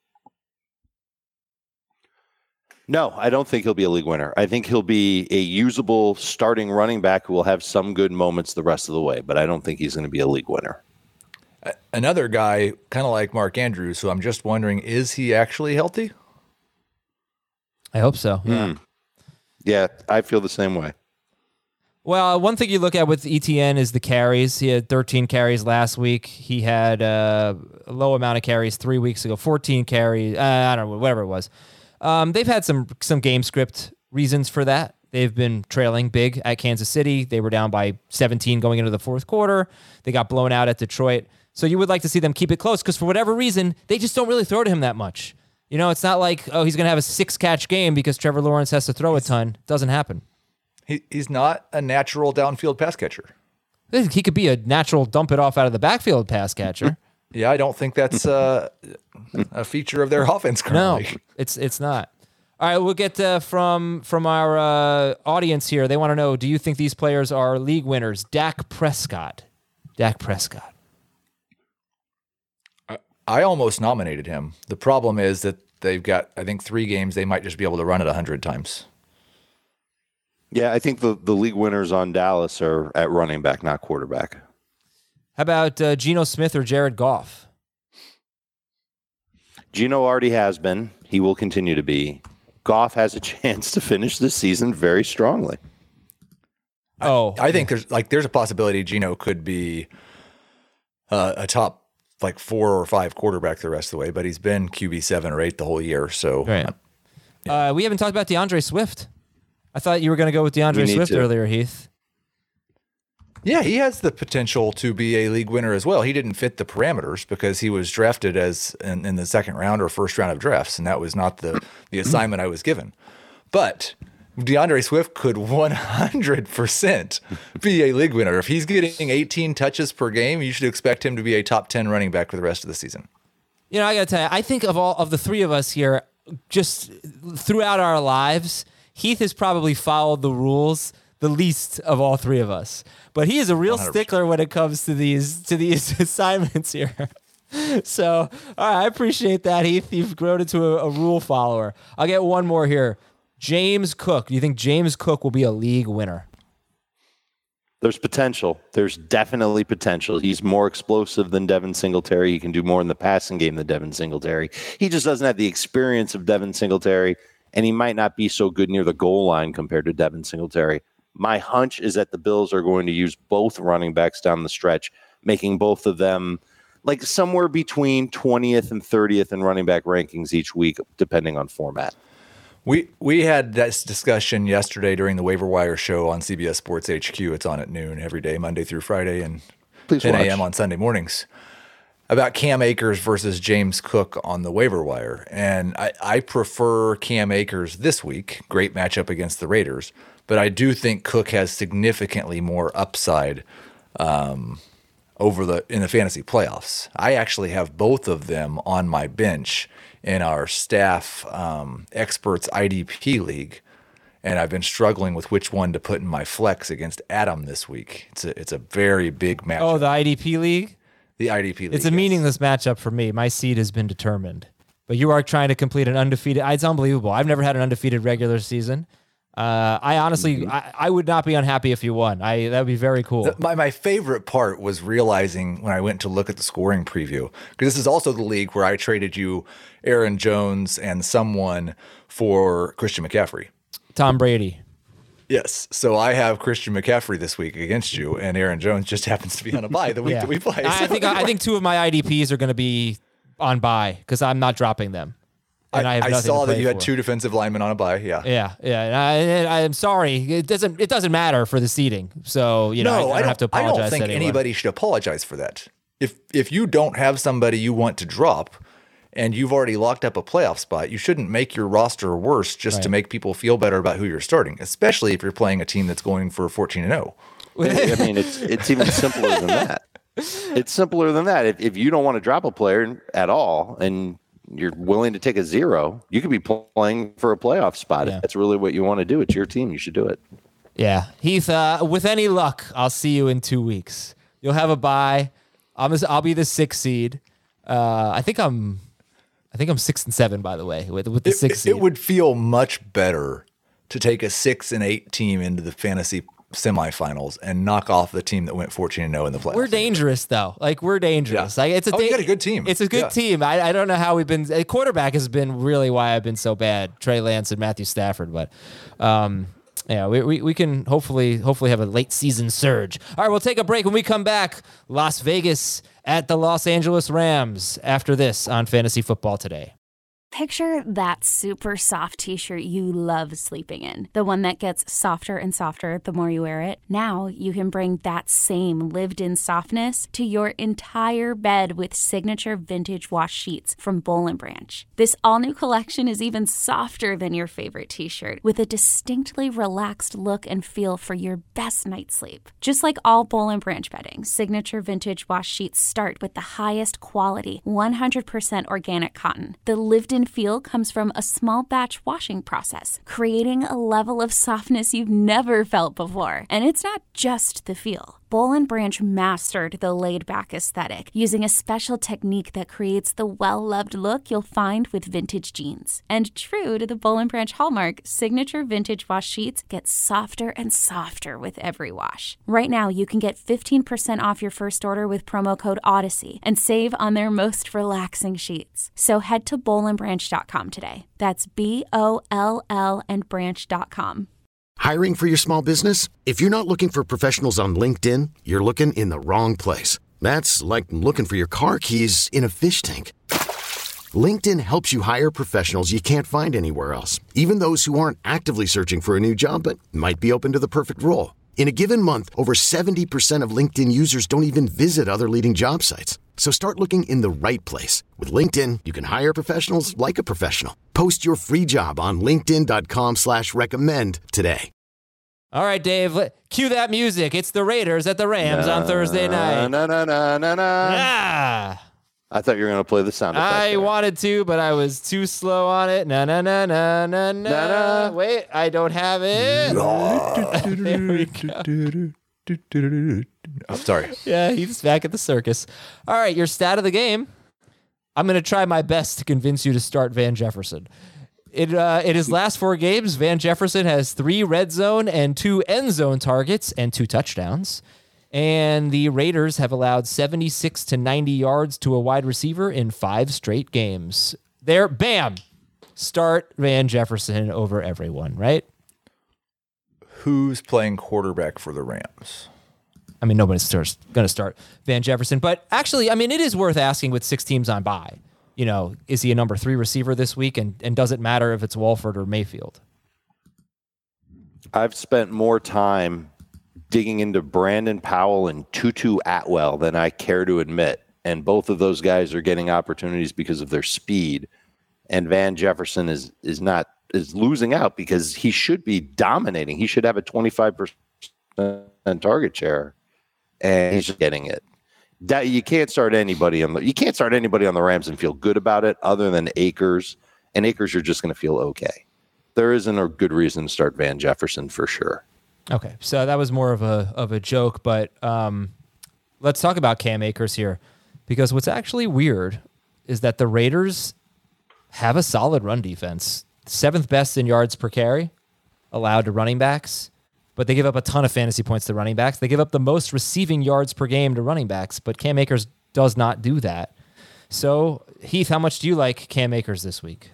No, I don't think he'll be a league winner. I think he'll be a usable starting running back who will have some good moments the rest of the way, but I don't think he's going to be a league winner. Another guy, kind of like Mark Andrews, who I'm just wondering, is he actually healthy? I hope so. Yeah, yeah, I feel the same way. Well, one thing you look at with E T N is the carries. He had thirteen carries last week. He had uh, a low amount of carries three weeks ago, fourteen carries. Uh, I don't know, whatever it was. Um, they've had some some game script reasons for that. They've been trailing big at Kansas City. They were down by seventeen going into the fourth quarter. They got blown out at Detroit. So you would like to see them keep it close because for whatever reason, they just don't really throw to him that much. You know, it's not like, oh, he's going to have a six-catch game because Trevor Lawrence has to throw a ton. It doesn't happen. He, he's not a natural downfield pass catcher. He could be a natural dump it off out of the backfield pass catcher. Yeah, I don't think that's uh, a feature of their offense currently. No, it's it's not. All right, we'll get uh, from from our uh, audience here. They want to know, do you think these players are league winners? Dak Prescott. Dak Prescott. I almost nominated him. The problem is that they've got, I think, three games. They might just be able to run it one hundred times. Yeah, I think the, the league winners on Dallas are at running back, not quarterback. How about uh, Geno Smith or Jared Goff? Geno already has been. He will continue to be. Goff has a chance to finish this season very strongly. Oh, I, I think there's like there's a possibility Geno could be uh, a top like four or five quarterback the rest of the way, but he's been Q B seven or eight the whole year. So right. uh, we haven't talked about DeAndre Swift. I thought you were going to go with DeAndre Swift to. earlier, Heath. Yeah, he has the potential to be a league winner as well. He didn't fit the parameters because he was drafted as in, in the second round or first round of drafts, and that was not the, the assignment I was given. But DeAndre Swift could one hundred percent be a league winner. If he's getting eighteen touches per game, you should expect him to be a top ten running back for the rest of the season. You know, I got to tell you, I think of all of the three of us here, just throughout our lives, Heath has probably followed the rules the least of all three of us. But he is a real one hundred percent stickler when it comes to these to these assignments here. So, all right, I appreciate that, Heath. You've grown into a, a rule follower. I'll get one more here. James Cook. Do you think James Cook will be a league winner? There's potential. There's definitely potential. He's more explosive than Devin Singletary. He can do more in the passing game than Devin Singletary. He just doesn't have the experience of Devin Singletary, and he might not be so good near the goal line compared to Devin Singletary. My hunch is that the Bills are going to use both running backs down the stretch, making both of them like somewhere between twentieth and thirtieth in running back rankings each week, depending on format. We we had this discussion yesterday during the Waiver Wire show on C B S Sports H Q. It's on at noon every day, Monday through Friday, and Please ten watch. a.m. on Sunday mornings, about Cam Akers versus James Cook on the Waiver Wire. And I, I prefer Cam Akers this week. Great matchup against the Raiders. But I do think Cook has significantly more upside um, over the in the fantasy playoffs. I actually have both of them on my bench in our staff um, experts I D P league, and I've been struggling with which one to put in my flex against Adam this week. It's a it's a very big matchup. Oh, the I D P league? The I D P league. It's a yes. meaningless matchup for me. My seed has been determined. But you are trying to complete an undefeated. It's unbelievable. I've never had an undefeated regular season. Uh, I honestly, mm-hmm. I, I would not be unhappy if you won. I that would be very cool. The, my my favorite part was realizing when I went to look at the scoring preview, because this is also the league where I traded you Aaron Jones and someone for Christian McCaffrey. Tom Brady. Yes. So I have Christian McCaffrey this week against you, and Aaron Jones just happens to be on a bye the week yeah. that we play. I, so I think I think two of my I D Ps are going to be on bye because I'm not dropping them. And I, I, have I saw that you for. had two defensive linemen on a bye. Yeah, yeah, yeah. And I, and I'm sorry. It doesn't. It doesn't matter for the seeding. So you know, no, I, I, don't I don't have to apologize. I don't think to anybody should apologize for that. If if you don't have somebody you want to drop, and you've already locked up a playoff spot, you shouldn't make your roster worse just right. to make people feel better about who you're starting. Especially if you're playing a team that's going for fourteen and oh. I mean, it's it's even simpler than that. It's simpler than that. If if you don't want to drop a player at all, and you're willing to take a zero, you could be playing for a playoff spot. Yeah. If that's really what you want to do, it's your team. You should do it. Yeah. Heath, uh, with any luck, I'll see you in two weeks. You'll have a bye. I'm, I'll be the sixth seed. Uh, I think I'm I think I'm six and seven, by the way, with, with the it, sixth it, seed. It would feel much better to take a six and eight team into the fantasy semifinals and knock off the team that went fourteen and oh in the playoffs. We're dangerous, though. Like, we're dangerous. Yeah. Like, it's a oh, da- you got a good team. It's a good yeah. team. I, I don't know how we've been. A quarterback has been really why I've been so bad. Trey Lance and Matthew Stafford, but um, yeah, we, we we can hopefully hopefully have a late season surge. All right, we'll take a break. When we come back, Las Vegas at the Los Angeles Rams. After this on Fantasy Football Today. Picture that super soft t-shirt you love sleeping in. The one that gets softer and softer the more you wear it. Now you can bring that same lived-in softness to your entire bed with signature vintage wash sheets from Boll and Branch. This all-new collection is even softer than your favorite t-shirt, with a distinctly relaxed look and feel for your best night's sleep. Just like all Boll and Branch bedding, signature vintage wash sheets start with the highest quality, one hundred percent organic cotton. The lived-in feel comes from a small batch washing process, creating a level of softness you've never felt before. And it's not just the feel. Boll and Branch mastered the laid-back aesthetic using a special technique that creates the well-loved look you'll find with vintage jeans. And true to the Boll and Branch hallmark, signature vintage wash sheets get softer and softer with every wash. Right now, you can get fifteen percent off your first order with promo code Odyssey and save on their most relaxing sheets. So head to boll and branch dot com today. That's B O L L and branch dot com. Hiring for your small business? If you're not looking for professionals on LinkedIn, you're looking in the wrong place. That's like looking for your car keys in a fish tank. LinkedIn helps you hire professionals you can't find anywhere else, even those who aren't actively searching for a new job but might be open to the perfect role. In a given month, over seventy percent of LinkedIn users don't even visit other leading job sites. So start looking in the right place. With LinkedIn, you can hire professionals like a professional. Post your free job on linkedin dot com slash recommend today. All right, Dave, cue that music. It's the Raiders at the Rams na, on Thursday night. Na, na, na, na, na. Ah. I thought you were going to play the sound effect. I there. wanted to, but I was too slow on it. Na na na na na na. Na, na. Wait, I don't have it. There we go. I'm sorry. Yeah, he's back at the circus. All right, your stat of the game. I'm going to try my best to convince you to start Van Jefferson. In, uh, in his last four games, Van Jefferson has three red zone and two end zone targets and two touchdowns. And the Raiders have allowed seventy-six to ninety yards to a wide receiver in five straight games. There, bam, start Van Jefferson over everyone, right? Who's playing quarterback for the Rams? I mean, nobody's going to start Van Jefferson. But actually, I mean, it is worth asking with six teams on bye. You know, is he a number three receiver this week? And, and does it matter if it's Wolford or Mayfield? I've spent more time digging into Brandon Powell and Tutu Atwell than I care to admit. And both of those guys are getting opportunities because of their speed. And Van Jefferson is is not is losing out because he should be dominating. He should have a twenty-five percent target share. And he's just getting it. That you can't start anybody on the you can't start anybody on the Rams and feel good about it other than Akers. And Akers, you're just going to feel okay. There isn't a good reason to start Van Jefferson for sure. Okay, so that was more of a of a joke, but um, let's talk about Cam Akers here, because what's actually weird is that the Raiders have a solid run defense, seventh best in yards per carry allowed to running backs, but they give up a ton of fantasy points to running backs. They give up the most receiving yards per game to running backs, but Cam Akers does not do that. So, Heath, how much do you like Cam Akers this week?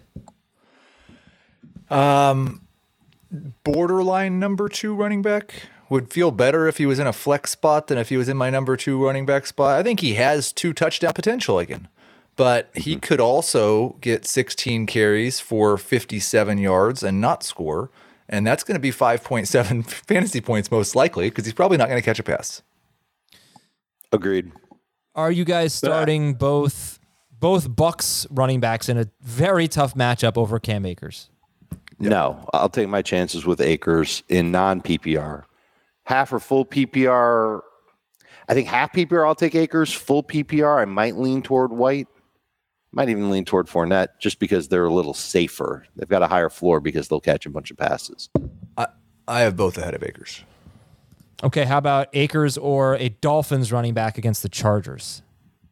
Um. Borderline number two running back. Would feel better if he was in a flex spot than if he was in my number two running back spot. I think he has two touchdown potential again, but he could also get sixteen carries for fifty-seven yards and not score, and that's going to be five point seven fantasy points most likely because he's probably not going to catch a pass. Agreed. Are you guys starting both both Bucks running backs in a very tough matchup over Cam Akers? Yep. No, I'll take my chances with Akers in non-P P R. Half or full P P R. I think half P P R, I'll take Akers. Full P P R, I might lean toward White. Might even lean toward Fournette just because they're a little safer. They've got a higher floor because they'll catch a bunch of passes. I, I have both ahead of Akers. Okay, how about Akers or a Dolphins running back against the Chargers?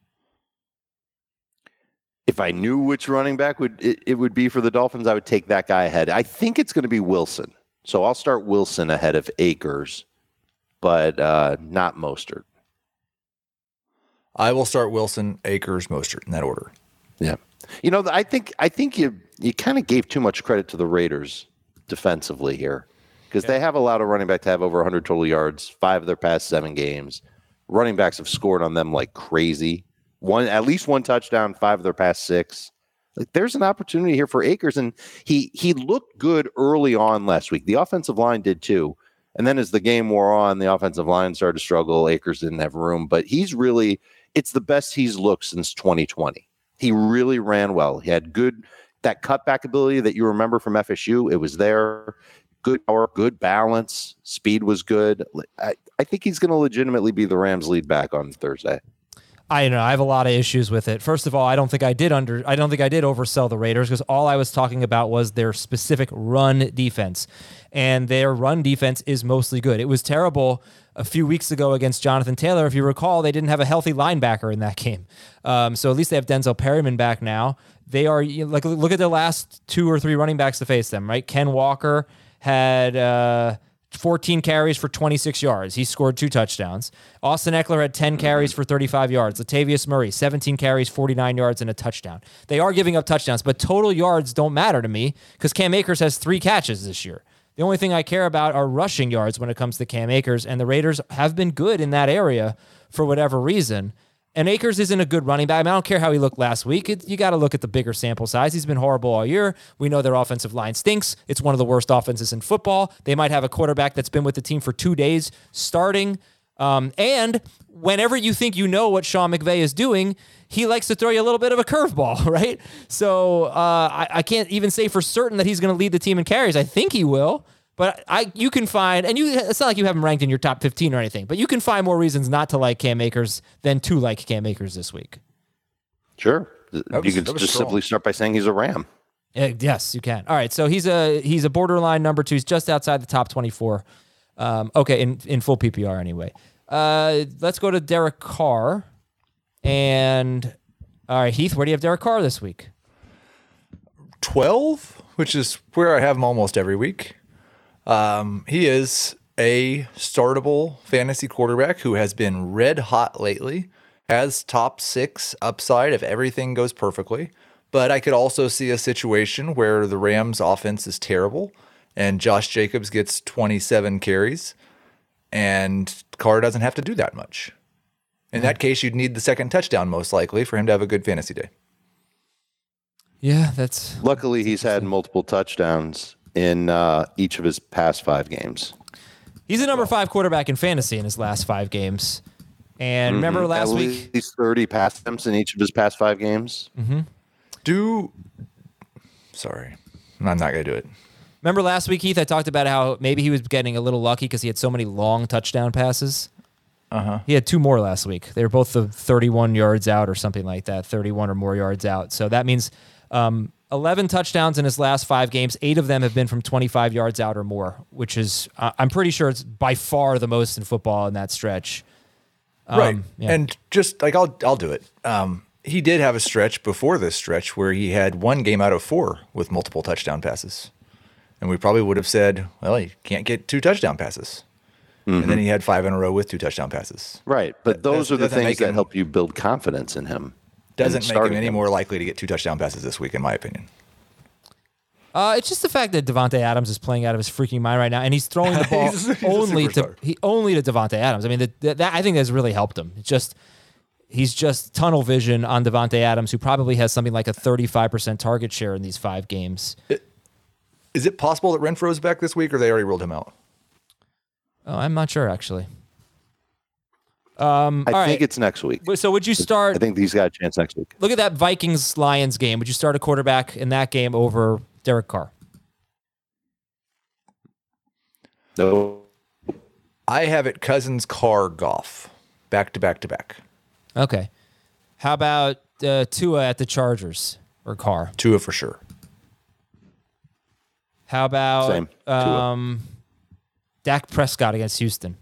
If I knew which running back would it, it would be for the Dolphins, I would take that guy ahead. I think it's going to be Wilson. So I'll start Wilson ahead of Akers, but uh, not Mostert. I will start Wilson, Akers, Mostert in that order. Yeah. You know, I think I think you you kind of gave too much credit to the Raiders defensively here because yeah. they have allowed a running back to have over one hundred total yards, five of their past seven games. Running backs have scored on them like crazy. One, at least one touchdown, five of their past six. Like there's an opportunity here for Akers, and he he looked good early on last week. The offensive line did too. And then as the game wore on, the offensive line started to struggle. Akers didn't have room, but he's really, it's the best he's looked since twenty twenty. He really ran well. He had good, that cutback ability that you remember from F S U. It was there. Good power, good balance. Speed was good. I, I think he's going to legitimately be the Rams lead back on Thursday. I know I have a lot of issues with it. First of all, I don't think I did under I don't think I did oversell the Raiders because all I was talking about was their specific run defense. And their run defense is mostly good. It was terrible a few weeks ago against Jonathan Taylor. If you recall, they didn't have a healthy linebacker in that game. Um, so at least they have Denzel Perryman back now. They are like look at the last two or three running backs to face them, right? Ken Walker had uh, fourteen carries for twenty-six yards. He scored two touchdowns. Austin Eckler had ten carries for thirty-five yards. Latavius Murray, seventeen carries, forty-nine yards, and a touchdown. They are giving up touchdowns, but total yards don't matter to me because Cam Akers has three catches this year. The only thing I care about are rushing yards when it comes to Cam Akers, and the Raiders have been good in that area for whatever reason. And Akers isn't a good running back. I mean, I don't care how he looked last week. It, you got to look at the bigger sample size. He's been horrible all year. We know their offensive line stinks. It's one of the worst offenses in football. They might have a quarterback that's been with the team for two days starting. Um, and whenever you think you know what Sean McVay is doing, he likes to throw you a little bit of a curveball, right? So uh, I, I can't even say for certain that he's going to lead the team in carries. I think he will. But I, you can find, and you, it's not like you have him ranked in your top fifteen or anything, but you can find more reasons not to like Cam Akers than to like Cam Akers this week. Sure. Was, you can just strong. simply start by saying he's a Ram. Uh, yes, you can. All right, so he's a he's a borderline number two. He's just outside the top twenty-four. Um, okay, in, in full P P R anyway. Uh, let's go to Derek Carr. And, all right, Heath, where do you have Derek Carr this week? twelve, which is where I have him almost every week. Um, he is a startable fantasy quarterback who has been red hot lately, has top six upside if everything goes perfectly. But I could also see a situation where the Rams offense is terrible and Josh Jacobs gets twenty-seven carries and Carr doesn't have to do that much. In that case, you'd need the second touchdown most likely for him to have a good fantasy day. Yeah, that's... Luckily, he's had multiple touchdowns in uh, each of his past five games. He's a number five quarterback in fantasy in his last five games. And mm-hmm. remember last At week? He's thirty pass attempts in each of his past five games. Mm-hmm. Do... Sorry. I'm not going to do it. Remember last week, Heath, I talked about how maybe he was getting a little lucky because he had so many long touchdown passes? Uh-huh. He had two more last week. They were both the thirty-one yards out or something like that, thirty-one or more yards out. So that means... Um, eleven touchdowns in his last five games. Eight of them have been from twenty-five yards out or more, which is, uh, I'm pretty sure it's by far the most in football in that stretch. Um, right. Yeah. And just like, I'll, I'll do it. Um, he did have a stretch before this stretch where he had one game out of four with multiple touchdown passes. And we probably would have said, well, he can't get two touchdown passes. Mm-hmm. And then he had five in a row with two touchdown passes. Right. But that, those that, are the things that him, help you build confidence in him. Doesn't make him any him. more likely to get two touchdown passes this week, in my opinion. Uh, it's just the fact that Davante Adams is playing out of his freaking mind right now, and he's throwing the ball he's, he's only to he only to Davante Adams. I mean, the, the, that I think has really helped him. It's just he's just tunnel vision on Davante Adams, who probably has something like a thirty-five percent target share in these five games. It, is it possible that Renfro's back this week, or they already ruled him out? Oh, I'm not sure actually. Um, I all think right. it's next week. So would you start? I think he's got a chance next week. Look at that Vikings-Lions game. Would you start a quarterback in that game over Derek Carr? No. I have it Cousins, Carr, Goff, back to back to back. Okay. How about uh, Tua at the Chargers or Carr? Tua for sure. How about Same. um, Dak Prescott against Houston?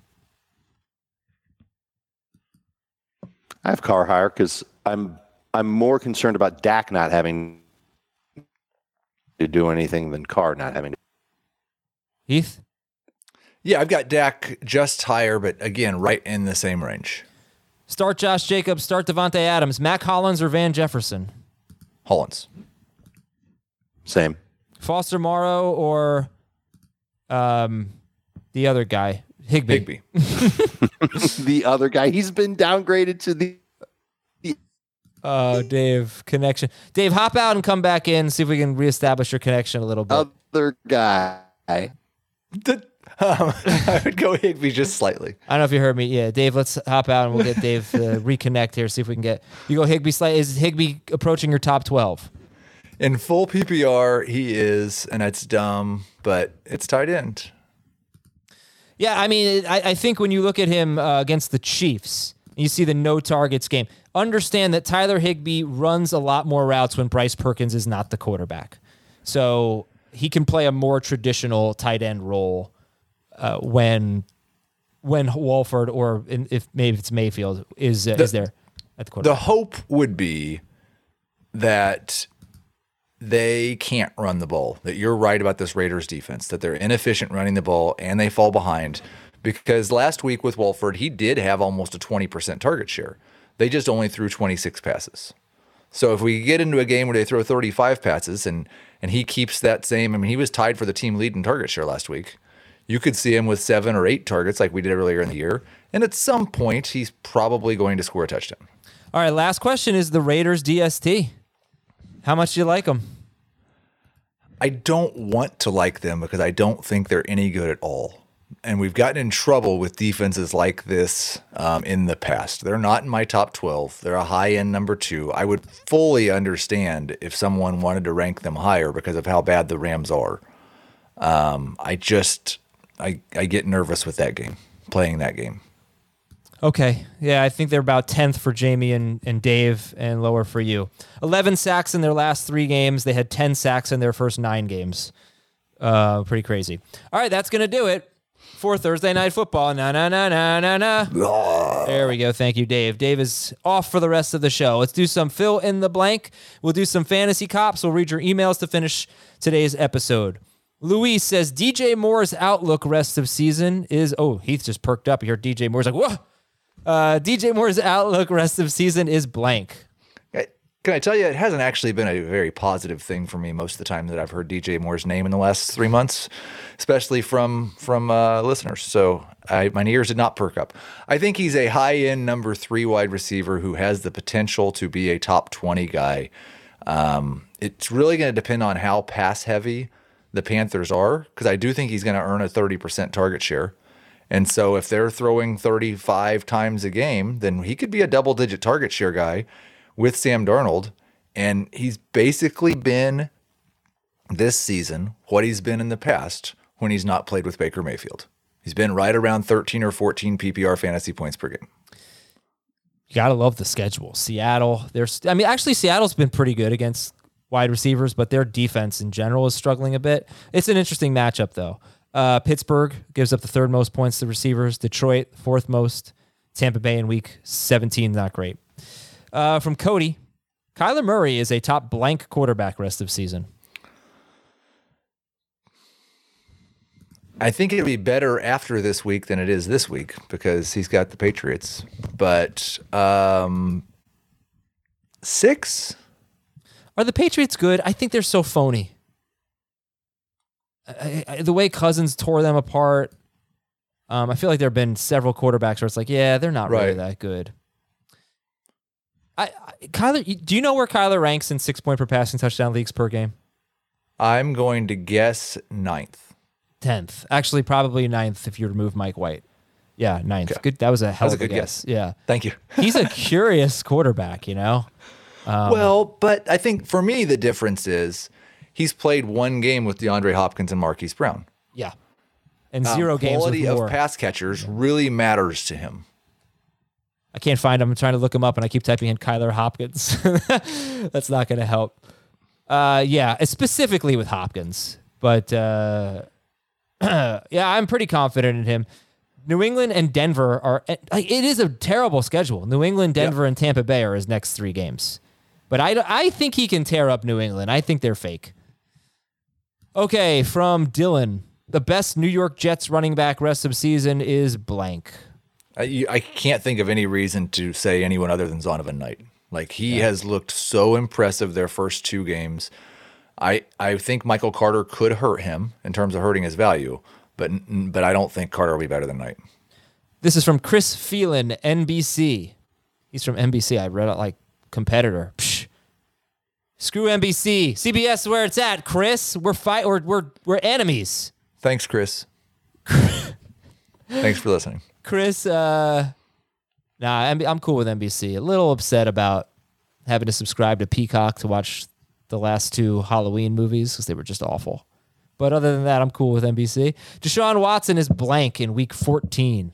I have Carr higher because I'm I'm more concerned about Dak not having to do anything than Carr not having to. Heath? Yeah, I've got Dak just higher, but again, right in the same range. Start Josh Jacobs, start Davante Adams, Mac Hollins or Van Jefferson? Hollins. Same. Foster Morrow or um, the other guy, Higbee. Higbee. The other guy, he's been downgraded to the, the Oh, Dave, connection. Dave, hop out and come back in. See if we can reestablish your connection a little bit. Other guy. The, um, I would go Higbee just slightly. I don't know if you heard me. Yeah, Dave, let's hop out and we'll get Dave to reconnect here. See if we can get you go Higbee slightly. Is Higbee approaching your top twelve? In full P P R, he is, and it's dumb, but it's tight end. Yeah, I mean, I, I think when you look at him uh, against the Chiefs, you see the no targets game. Understand that Tyler Higbee runs a lot more routes when Bryce Perkins is not the quarterback. So he can play a more traditional tight end role uh, when when Wolford or in, if maybe it's Mayfield is uh, the, is there at the quarterback. The hope would be that they can't run the ball, that you're right about this Raiders defense, that they're inefficient running the ball and they fall behind. Because last week with Wolford, he did have almost a twenty percent target share. They just only threw twenty-six passes. So if we get into a game where they throw thirty-five passes and and he keeps that same, I mean, he was tied for the team lead in target share last week. You could see him with seven or eight targets like we did earlier in the year. And at some point, he's probably going to score a touchdown. All right, last question is the Raiders D S T. How much do you like them? I don't want to like them because I don't think they're any good at all. And we've gotten in trouble with defenses like this um, in the past. They're not in my top twelve. They're a high-end number two. I would fully understand if someone wanted to rank them higher because of how bad the Rams are. Um, I just, I, I get nervous with that game, playing that game. Okay. Yeah, I think they're about tenth for Jamie and, and Dave and lower for you. eleven sacks in their last three games. They had ten sacks in their first nine games. Uh, pretty crazy. All right, that's going to do it for Thursday Night Football. Na, na, na, na, na, na. There we go. Thank you, Dave. Dave is off for the rest of the show. Let's do some fill in the blank. We'll do some fantasy cops. We'll read your emails to finish today's episode. Luis says D J Moore's outlook rest of season is... Oh, Heath just perked up. You heard D J Moore's like, whoa! Uh, D J Moore's outlook rest of season is blank. Can I tell you, it hasn't actually been a very positive thing for me most of the time that I've heard D J Moore's name in the last three months, especially from from uh, listeners. So I, my ears did not perk up. I think he's a high-end number three wide receiver who has the potential to be a top twenty guy. Um, it's really going to depend on how pass-heavy the Panthers are, because I do think he's going to earn a thirty percent target share. And so if they're throwing thirty-five times a game, then he could be a double-digit target share guy with Sam Darnold. And he's basically been this season what he's been in the past when he's not played with Baker Mayfield. He's been right around thirteen or fourteen P P R fantasy points per game. You got to love the schedule. Seattle, there's, I mean, actually Seattle's been pretty good against wide receivers, but their defense in general is struggling a bit. It's an interesting matchup, though. Uh, Pittsburgh gives up the third most points to receivers. Detroit, fourth most. Tampa Bay in week seventeen, not great. Uh, from Cody, Kyler Murray is a top blank quarterback rest of season. I think it'll be better after this week than it is this week because he's got the Patriots. But um, six? Are the Patriots good? I think they're so phony. I, I, the way Cousins tore them apart, um, I feel like there have been several quarterbacks where it's like, yeah, they're not really right. that good. I, I Kyler, do you know where Kyler ranks in six point per passing touchdown leagues per game? I'm going to guess ninth. Tenth, actually, probably ninth if you remove Mike White. Yeah, ninth. Okay. Good. That was a hell That was of a a good guess. guess. Yeah, Thank you. he's a curious quarterback, you know. Um, well, but I think for me the difference is he's played one game with DeAndre Hopkins and Marquise Brown. yeah, and zero um, games with Quality Moore. of pass catchers really matters to him. I can't find him. I'm trying to look him up, and I keep typing in Kyler Hopkins. That's not going to help. Uh, yeah, specifically with Hopkins, but uh, yeah, I'm pretty confident in him. New England and Denver are. Like, it is a terrible schedule. New England, Denver, Yep. and Tampa Bay are his next three games. But I, I think he can tear up New England. I think they're fake. Okay, from Dylan. The best New York Jets running back rest of season is blank. I, I can't think of any reason to say anyone other than Zonovan Knight. Like, he yeah. has looked so impressive their first two games. I I think Michael Carter could hurt him in terms of hurting his value, but but I don't think Carter will be better than Knight. This is from Chris Phelan, N B C. He's from N B C. I read it like competitor. Psh. Screw N B C. C B S is where it's at, Chris. We're fight or we're we're enemies. Thanks, Chris. Thanks for listening. Chris, uh, nah, I'm, I'm cool with N B C. A little upset about having to subscribe to Peacock to watch the last two Halloween movies because they were just awful. But other than that, I'm cool with N B C. Deshaun Watson is blank in week fourteen.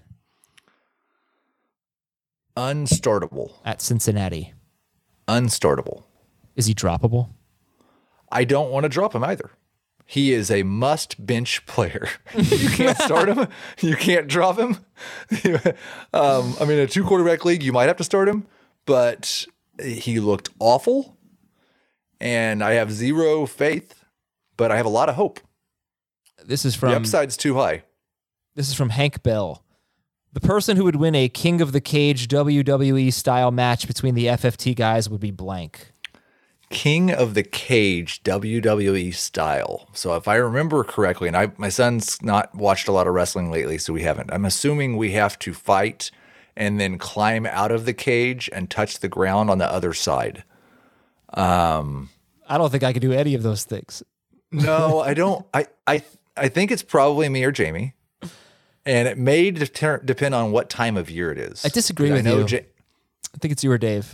Unstartable. At Cincinnati. Unstartable. Is he droppable? I don't want to drop him either. He is a must bench player. You can't start him. You can't drop him. um, I mean, in a two quarterback league, you might have to start him, but he looked awful. And I have zero faith, but I have a lot of hope. This is from the upside's too high. This is from Hank Bell. The person who would win a King of the Cage W W E style match between the F F T guys would be blank. King of the Cage W W E style. So if I remember correctly, and I my son's not watched a lot of wrestling lately, so we haven't. I'm assuming we have to fight and then climb out of the cage and touch the ground on the other side. Um, I don't think I could do any of those things. No, I don't. I I I think it's probably me or Jamie, and it may deter, depend on what time of year it is. I disagree I with know you. Ja- I think it's you or Dave.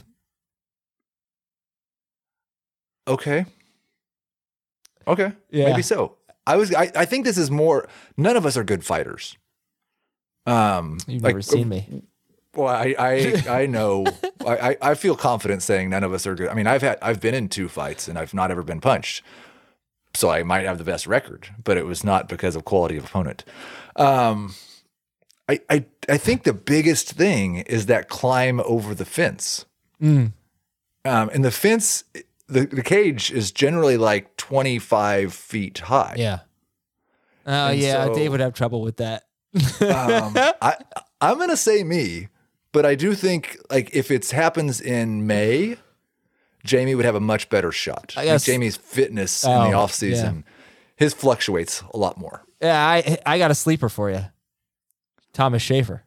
Okay. Okay. Yeah. Maybe so. I was. I, I think this is more. None of us are good fighters. Um, You've like, never seen me. Well, I I, I know. I, I feel confident saying none of us are good. I mean, I've had I've been in two fights and I've not ever been punched, so I might have the best record, but it was not because of quality of opponent. Um, I I I think the biggest thing is that climb over the fence. Mm. Um, and the fence. The the cage is generally like twenty-five feet high. Yeah. Oh, And yeah. so- Dave would have trouble with that. um, I I'm gonna say me, but I do think like if it happens in May, Jamie would have a much better shot. I I guess- think Jamie's fitness in Oh, the off season, his fluctuates a lot more. Yeah, I I got a sleeper for you. Thomas Schaefer.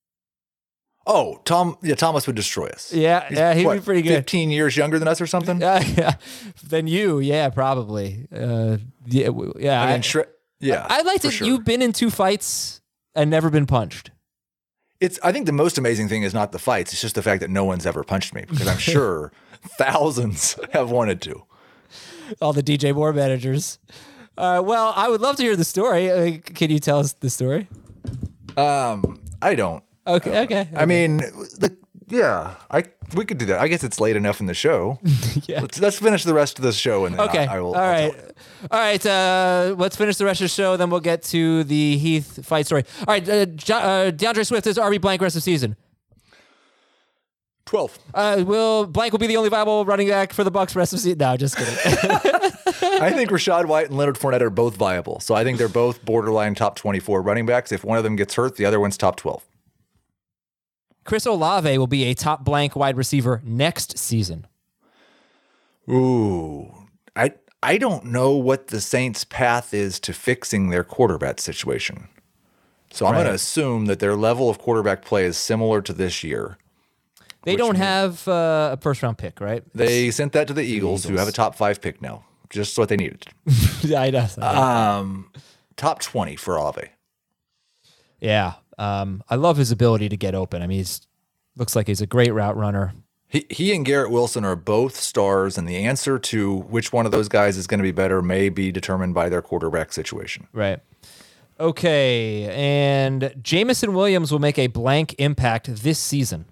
Oh, Tom, yeah, Thomas would destroy us. Yeah, He's, yeah, he'd what, be pretty good. Fifteen years younger than us or something. Yeah, yeah. Then you, yeah, probably. Uh, yeah, w- yeah. I I, mean, Shre- yeah. I like for to. sure. You've been in two fights and never been punched. It's. I think the most amazing thing is not the fights. It's just the fact that no one's ever punched me because I'm sure thousands have wanted to. All the D J Moore managers. Uh, well, I would love to hear the story. Uh, can you tell us the story? Um, I don't. Okay, okay. I mean, the, yeah, I we could do that. I guess it's late enough in the show. Yeah. Let's, let's finish the rest of the show and then Okay. I, I will. All I'll right. tell it. All right. Uh, let's finish the rest of the show. Then we'll get to the Heath fight story. All right. Uh, jo- uh, DeAndre Swift is R B blank rest of season. Twelve. Uh, will blank will be the only viable running back for the Bucs rest of season? No, just kidding. I think Rashad White and Leonard Fournette are both viable. So I think they're both borderline top twenty-four running backs. If one of them gets hurt, the other one's top twelve. Chris Olave will be a top blank wide receiver next season. Ooh, I I don't know what the Saints' path is to fixing their quarterback situation. So I'm Right. going to assume that their level of quarterback play is similar to this year. They Which don't means- have uh, a first round pick, right? They sent that to the Eagles, who Eagles. have a top five pick now. Just what they needed. Yeah, I know. Um, top twenty for Olave. Yeah. Um, I love his ability to get open. I mean, he's looks like he's a great route runner. He, he and Garrett Wilson are both stars, and the answer to which one of those guys is going to be better may be determined by their quarterback situation. Right. Okay. And Jamison Williams will make a blank impact this season.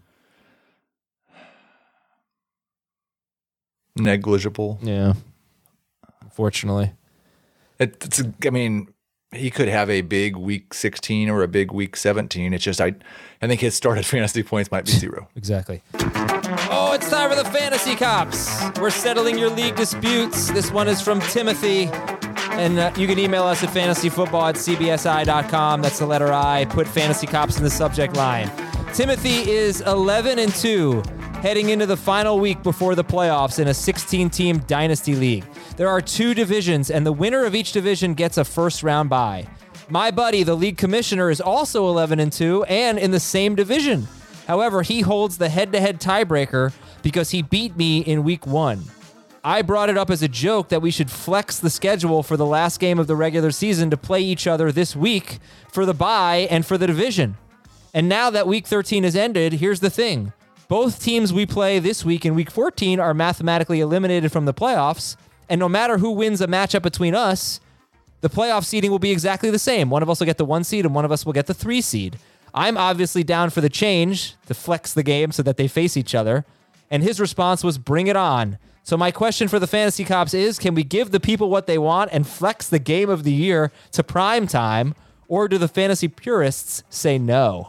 Negligible. Yeah. Unfortunately. It, it's, I mean, he could have a big week sixteen or a big week seventeen. It's just, I, I think his started fantasy points might be zero. Exactly. Oh, it's time for the Fantasy Cops. We're settling your league disputes. This one is from Timothy. And uh, you can email us at fantasyfootball at c b s i dot com. That's the letter I. Put Fantasy Cops in the subject line. Timothy is eleven and two, heading into the final week before the playoffs in a sixteen-team dynasty league. There are two divisions, and the winner of each division gets a first-round bye. My buddy, the league commissioner, is also eleven and two and in the same division. However, he holds the head-to-head tiebreaker because he beat me in week one. I brought it up as a joke that we should flex the schedule for the last game of the regular season to play each other this week for the bye and for the division. And now that week thirteen has ended, here's the thing. Both teams we play this week in week fourteen are mathematically eliminated from the playoffs, and no matter who wins a matchup between us, the playoff seeding will be exactly the same. One of us will get the one seed and one of us will get the three seed. I'm obviously down for the change to flex the game so that they face each other. And his response was, bring it on. So my question for the Fantasy Cops is, can we give the people what they want and flex the game of the year to prime time, or do the fantasy purists say no?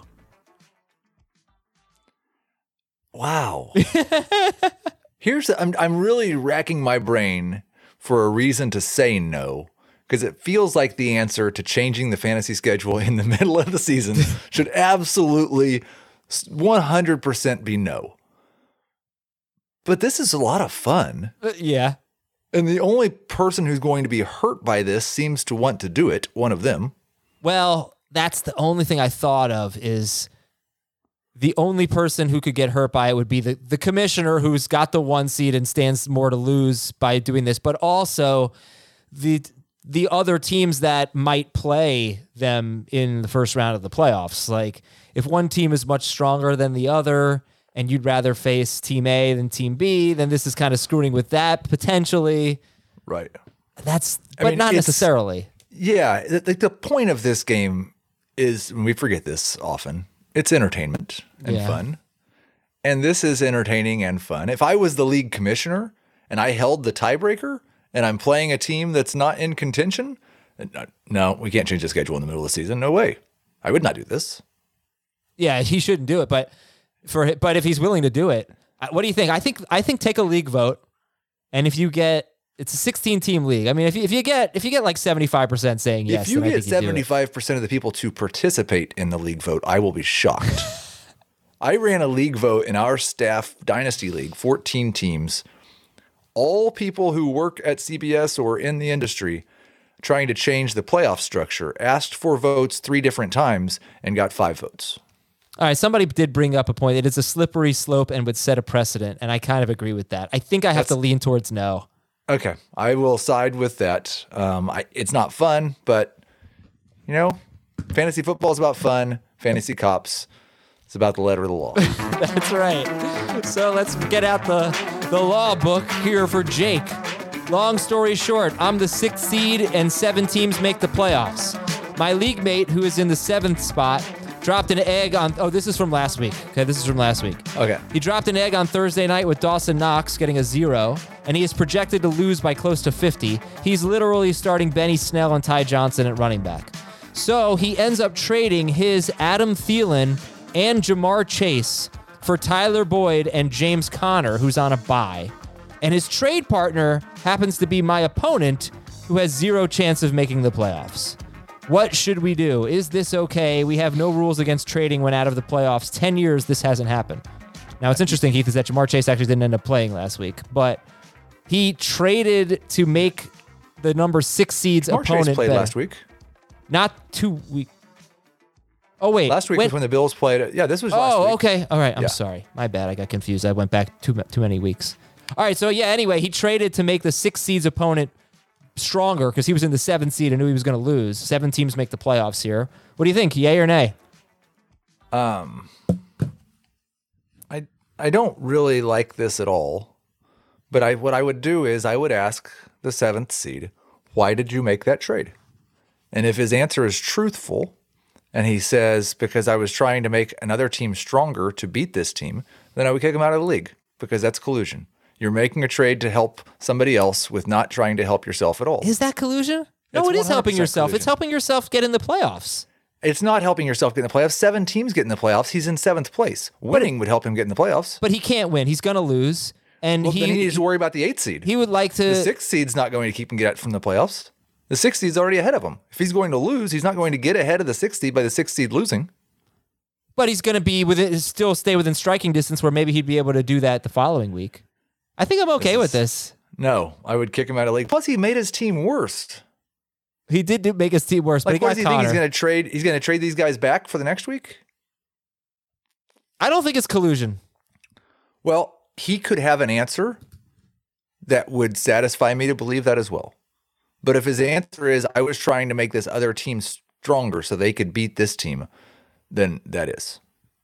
Wow. Here's the, I'm I'm really racking my brain for a reason to say no, because it feels like the answer to changing the fantasy schedule in the middle of the season should absolutely one hundred percent be no. But this is a lot of fun. Uh, yeah. And the only person who's going to be hurt by this seems to want to do it, one of them. Well, that's the only thing I thought of is the only person who could get hurt by it would be the, the commissioner who's got the one seed and stands more to lose by doing this, but also the the other teams that might play them in the first round of the playoffs. Like if one team is much stronger than the other and you'd rather face team A than team B, then this is kind of screwing with that potentially. Right. That's, I but mean, not it's- necessarily. Yeah, the, the point of this game is, and we forget this often, it's entertainment and Yeah. fun. And this is entertaining and fun. If I was the league commissioner and I held the tiebreaker and I'm playing a team that's not in contention, no, we can't change the schedule in the middle of the season. No way. I would not do this. Yeah, he shouldn't do it, but for but if he's willing to do it, what do you think? I think I think take a league vote, and if you get it's a sixteen team league. I mean, if you, if you get if you get like seventy-five percent saying yes, if you then I get think you do it. seventy-five percent of the people to participate in the league vote, I will be shocked. I ran a league vote in our staff dynasty league, fourteen teams, all people who work at C B S or in the industry trying to change the playoff structure, asked for votes three different times and got five votes. All right, somebody did bring up a point. It is a slippery slope and would set a precedent, and I kind of agree with that. I think I have That's- to lean towards no. Okay, I will side with that. Um, I, it's not fun, but, you know, fantasy football is about fun. Fantasy Cops, it's about the letter of the law. That's right. So let's get out the, the law book here for Jake. Long story short, I'm the sixth seed and seven teams make the playoffs. My league mate, who is in the seventh spot, dropped an egg on, oh, this is from last week. Okay, this is from last week. Okay. He dropped an egg on Thursday night with Dawson Knox getting a zero, and he is projected to lose by close to fifty. He's literally starting Benny Snell and Ty Johnson at running back. So he ends up trading his Adam Thielen and Jamar Chase for Tyler Boyd and James Conner, who's on a bye. And his trade partner happens to be my opponent, who has zero chance of making the playoffs. What should we do? Is this okay? We have no rules against trading when out of the playoffs. Ten years, this hasn't happened. Now, what's interesting, Heath, is that Jamar Chase actually didn't end up playing last week, but he traded to make the number six seeds Jamar opponent Chase played better. last week. Not two weeks. Oh, wait. Last week when- was when the Bills played. Yeah, this was last Oh, week. okay. All right. I'm Yeah. sorry. My bad. I got confused. I went back too too many weeks. All right. So, yeah, anyway, he traded to make the six seeds opponent stronger because he was in the seventh seed and knew he was going to lose. Seven teams make the playoffs here. What do you think? Yay or nay? Um, I I don't really like this at all. But I what I would do is I would ask the seventh seed, why did you make that trade? And if his answer is truthful, and he says, because I was trying to make another team stronger to beat this team, then I would kick him out of the league because that's collusion. You're making a trade to help somebody else with not trying to help yourself at all. Is that collusion? No, That's it is helping one hundred percent yourself. It's collusion. helping yourself get in the playoffs. It's not helping yourself get in the playoffs. Seven teams get in the playoffs. He's in seventh place. Winning would help him get in the playoffs. But he can't win. He's going to lose. And Well, he, then he needs to worry about the eighth seed. he would like to. The sixth seed's not going to keep him get from the playoffs. The sixth seed's already ahead of him. If he's going to lose, he's not going to get ahead of the sixth seed by the sixth seed losing. But he's going to be within, still stay within striking distance where maybe he'd be able to do that the following week. I think I'm okay This with is- this. No, I would kick him out of the league. Plus, he made his team worse. He did do, make his team worse, Like, but what he does got he think Connor. he's going to trade? He's going to trade these guys back for the next week? I don't think it's collusion. Well, he could have an answer that would satisfy me to believe that as well. But if his answer is, I was trying to make this other team stronger so they could beat this team, then that is.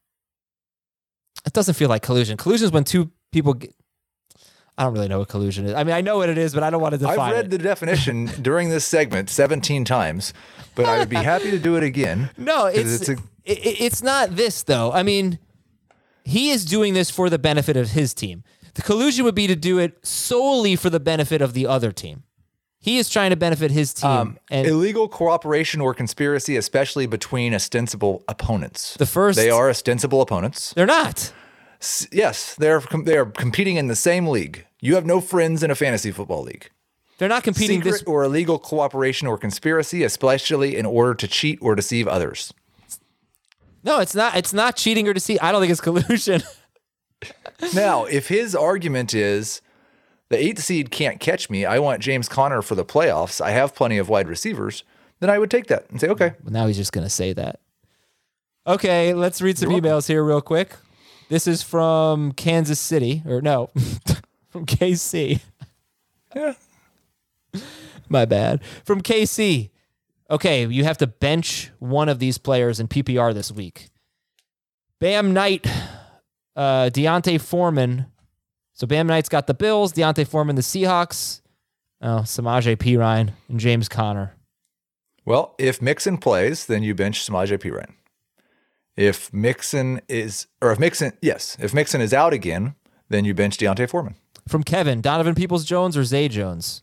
It doesn't feel like collusion. Collusion is when two people get, I don't really know what collusion is. I mean, I know what it is, but I don't want to define it. I've read it. the definition during this segment seventeen times, but I would be happy to do it again. No, it's it's, a, it, it's not this, though. I mean, he is doing this for the benefit of his team. The collusion would be to do it solely for the benefit of the other team. He is trying to benefit his team. Um, and illegal cooperation or conspiracy, especially between ostensible opponents. The first, they are ostensible opponents. They're not. S- yes, they're com- they are competing in the same league. You have no friends in a fantasy football league. They're not competing Secret this or illegal cooperation or conspiracy, especially in order to cheat or deceive others. No, it's not. It's not cheating or deceit. I don't think it's collusion. Now, if his argument is the eighth seed can't catch me, I want James Conner for the playoffs, I have plenty of wide receivers, then I would take that and say, okay. Well, now he's just going to say that. Okay, let's read some emails here real quick. This is from Kansas City, or no, from K C. Yeah. My bad. From K C. Okay, you have to bench one of these players in P P R this week. Bam Knight, uh, Deontay Foreman. So Bam Knight's got the Bills, Deontay Foreman, the Seahawks, oh, Samaje Perine, and James Conner. Well, if Mixon plays, then you bench Samaje Perine. If Mixon is, or if Mixon, yes, if Mixon is out again, then you bench Deontay Foreman. From Kevin, Donovan Peoples-Jones or Zay Jones?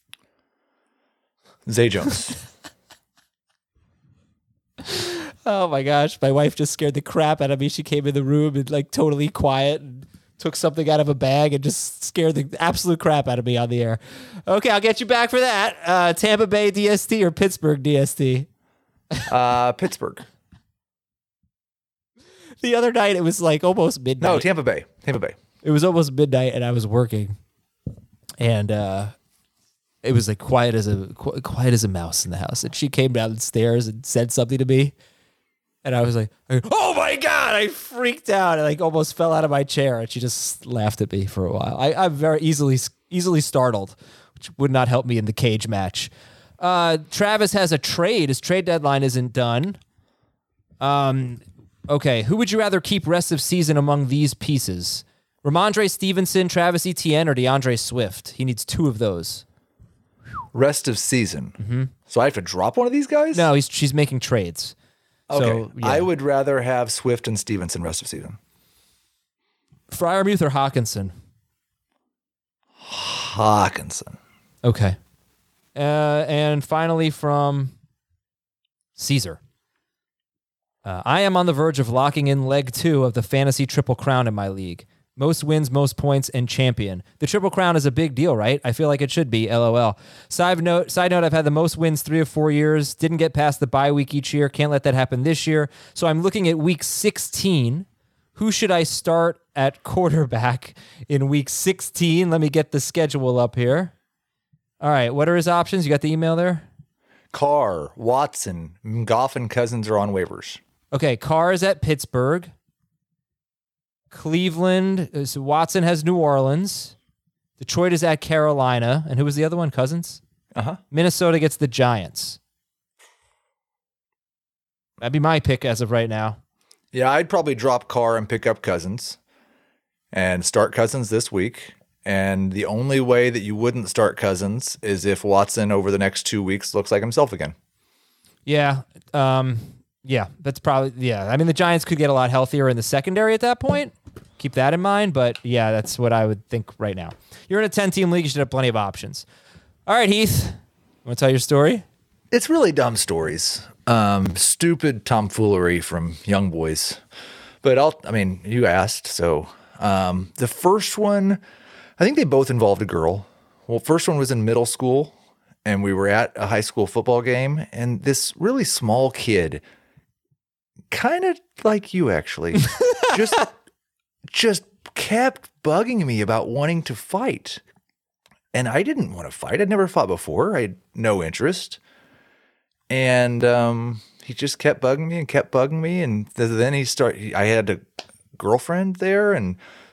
Zay Jones. Oh my gosh, my wife just scared the crap out of me. She came in the room and like totally quiet and took something out of a bag and just scared the absolute crap out of me on the air. Okay, I'll get you back for that. Uh, Tampa Bay D S T or Pittsburgh D S T? uh, Pittsburgh. The other night, it was like almost midnight. No, Tampa Bay. Tampa Bay. It was almost midnight, and I was working, and uh, it was like quiet as a qu- quiet as a mouse in the house. And she came down the stairs and said something to me, and I was like, "Oh my god!" I freaked out and like almost fell out of my chair. And she just laughed at me for a while. I, I'm very easily easily startled, which would not help me in the cage match. Uh, Travis has a trade. His trade deadline isn't done. Um. Okay, who would you rather keep rest of season among these pieces? Ramondre Stevenson, Travis Etienne, or DeAndre Swift? He needs two of those. Rest of season. Mm-hmm. So I have to drop one of these guys? No, he's she's making trades. Okay. So, yeah. I would rather have Swift and Stevenson rest of season. Freiermuth or Hawkinson? Hawkinson. Okay. Uh, and finally from Caesar. Uh, I am on the verge of locking in leg two of the fantasy triple crown in my league. Most wins, most points, and champion. The triple crown is a big deal, right? I feel like it should be, LOL. Side note, side note, I've had the most wins three or four years. Didn't get past the bye week each year. Can't let that happen this year. So I'm looking at week sixteen. Who should I start at quarterback in week sixteen? Let me get the schedule up here. All right, what are his options? You got the email there? Carr, Watson, Goff, and Cousins are on waivers. Okay, Carr is at Pittsburgh. Cleveland, so Watson has New Orleans. Detroit is at Carolina. And who was the other one? Cousins? Uh-huh. Minnesota gets the Giants. That'd be my pick as of right now. Yeah, I'd probably drop Carr and pick up Cousins and start Cousins this week. And the only way that you wouldn't start Cousins is if Watson over the next two weeks looks like himself again. Yeah. Um, yeah, that's probably, yeah. I mean, the Giants could get a lot healthier in the secondary at that point. Keep that in mind. But yeah, that's what I would think right now. You're in a ten-team league. You should have plenty of options. All right, Heath. You want to tell your story? It's really dumb stories. Um, stupid tomfoolery from young boys. But I'll, I mean, you asked. So um, the first one, I think they both involved a girl. Well, first one was in middle school, and we were at a high school football game, and this really small kid, kind of like you actually, just just kept bugging me about wanting to fight. And I didn't want to fight. I'd never fought before. I had no interest. And um, he just kept bugging me and kept bugging me. And then he started, I had a girlfriend there, and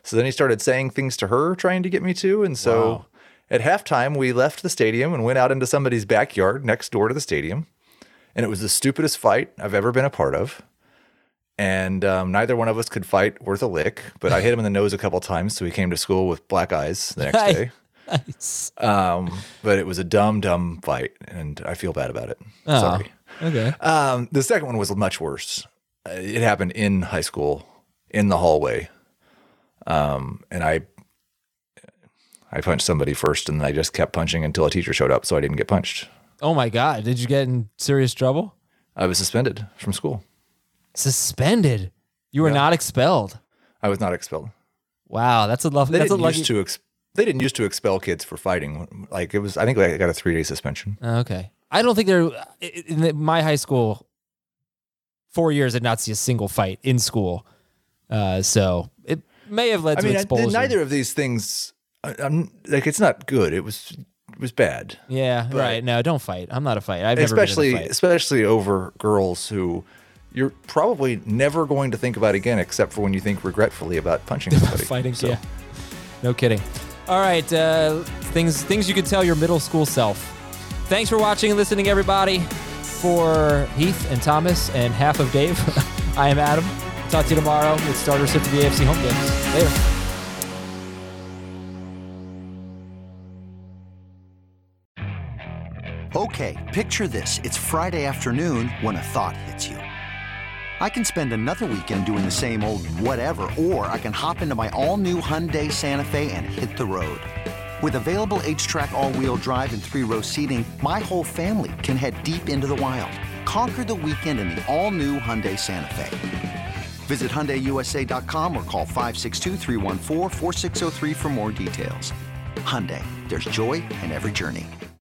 So then he started saying things to her, trying to get me to. And so Wow. at halftime, we left the stadium and went out into somebody's backyard next door to the stadium. And it was the stupidest fight I've ever been a part of. And um, neither one of us could fight worth a lick, but I hit him in the nose a couple times, so he came to school with black eyes the next day. Nice. Um, but it was a dumb, dumb fight, and I feel bad about it. Oh, Sorry. Okay. Um, the second one was much worse. Uh, It happened in high school, in the hallway. Um, and I I punched somebody first, and I just kept punching until a teacher showed up, so I didn't get punched. Oh my God. Did you get in serious trouble? I was suspended from school. Suspended. You were Yeah. not expelled. I was not expelled. Wow. That's a love. They That's a didn't lucky. used to ex- they didn't used to expel kids for fighting. Like it was, I think I got a three day suspension. Oh, okay. I don't think there, in the- my high school, four years I did not see a single fight in school. Uh, so it may have led I to mean, I, expulsion. neither of these things, I, I'm like, it's not good. It was, it was bad. Yeah, But- right. No, don't fight. I'm not a fight. I've never especially, been in a fight. especially over girls who you're probably never going to think about again, except for when you think regretfully about punching somebody. Fighting, So, yeah. No kidding. All right, uh, things things you could tell your middle school self. Thanks for watching and listening, everybody. For Heath and Thomas and half of Dave, I am Adam. Talk to you tomorrow with starter sit for the A F C home games. Later. Okay, picture this. It's Friday afternoon when a thought hits you. I can spend another weekend doing the same old whatever, or I can hop into my all-new Hyundai Santa Fe and hit the road. With available H-Track all-wheel drive and three-row seating, my whole family can head deep into the wild. Conquer the weekend in the all-new Hyundai Santa Fe. Visit Hyundai U S A dot com or call five six two, three one four, four six zero three for more details. Hyundai, there's joy in every journey.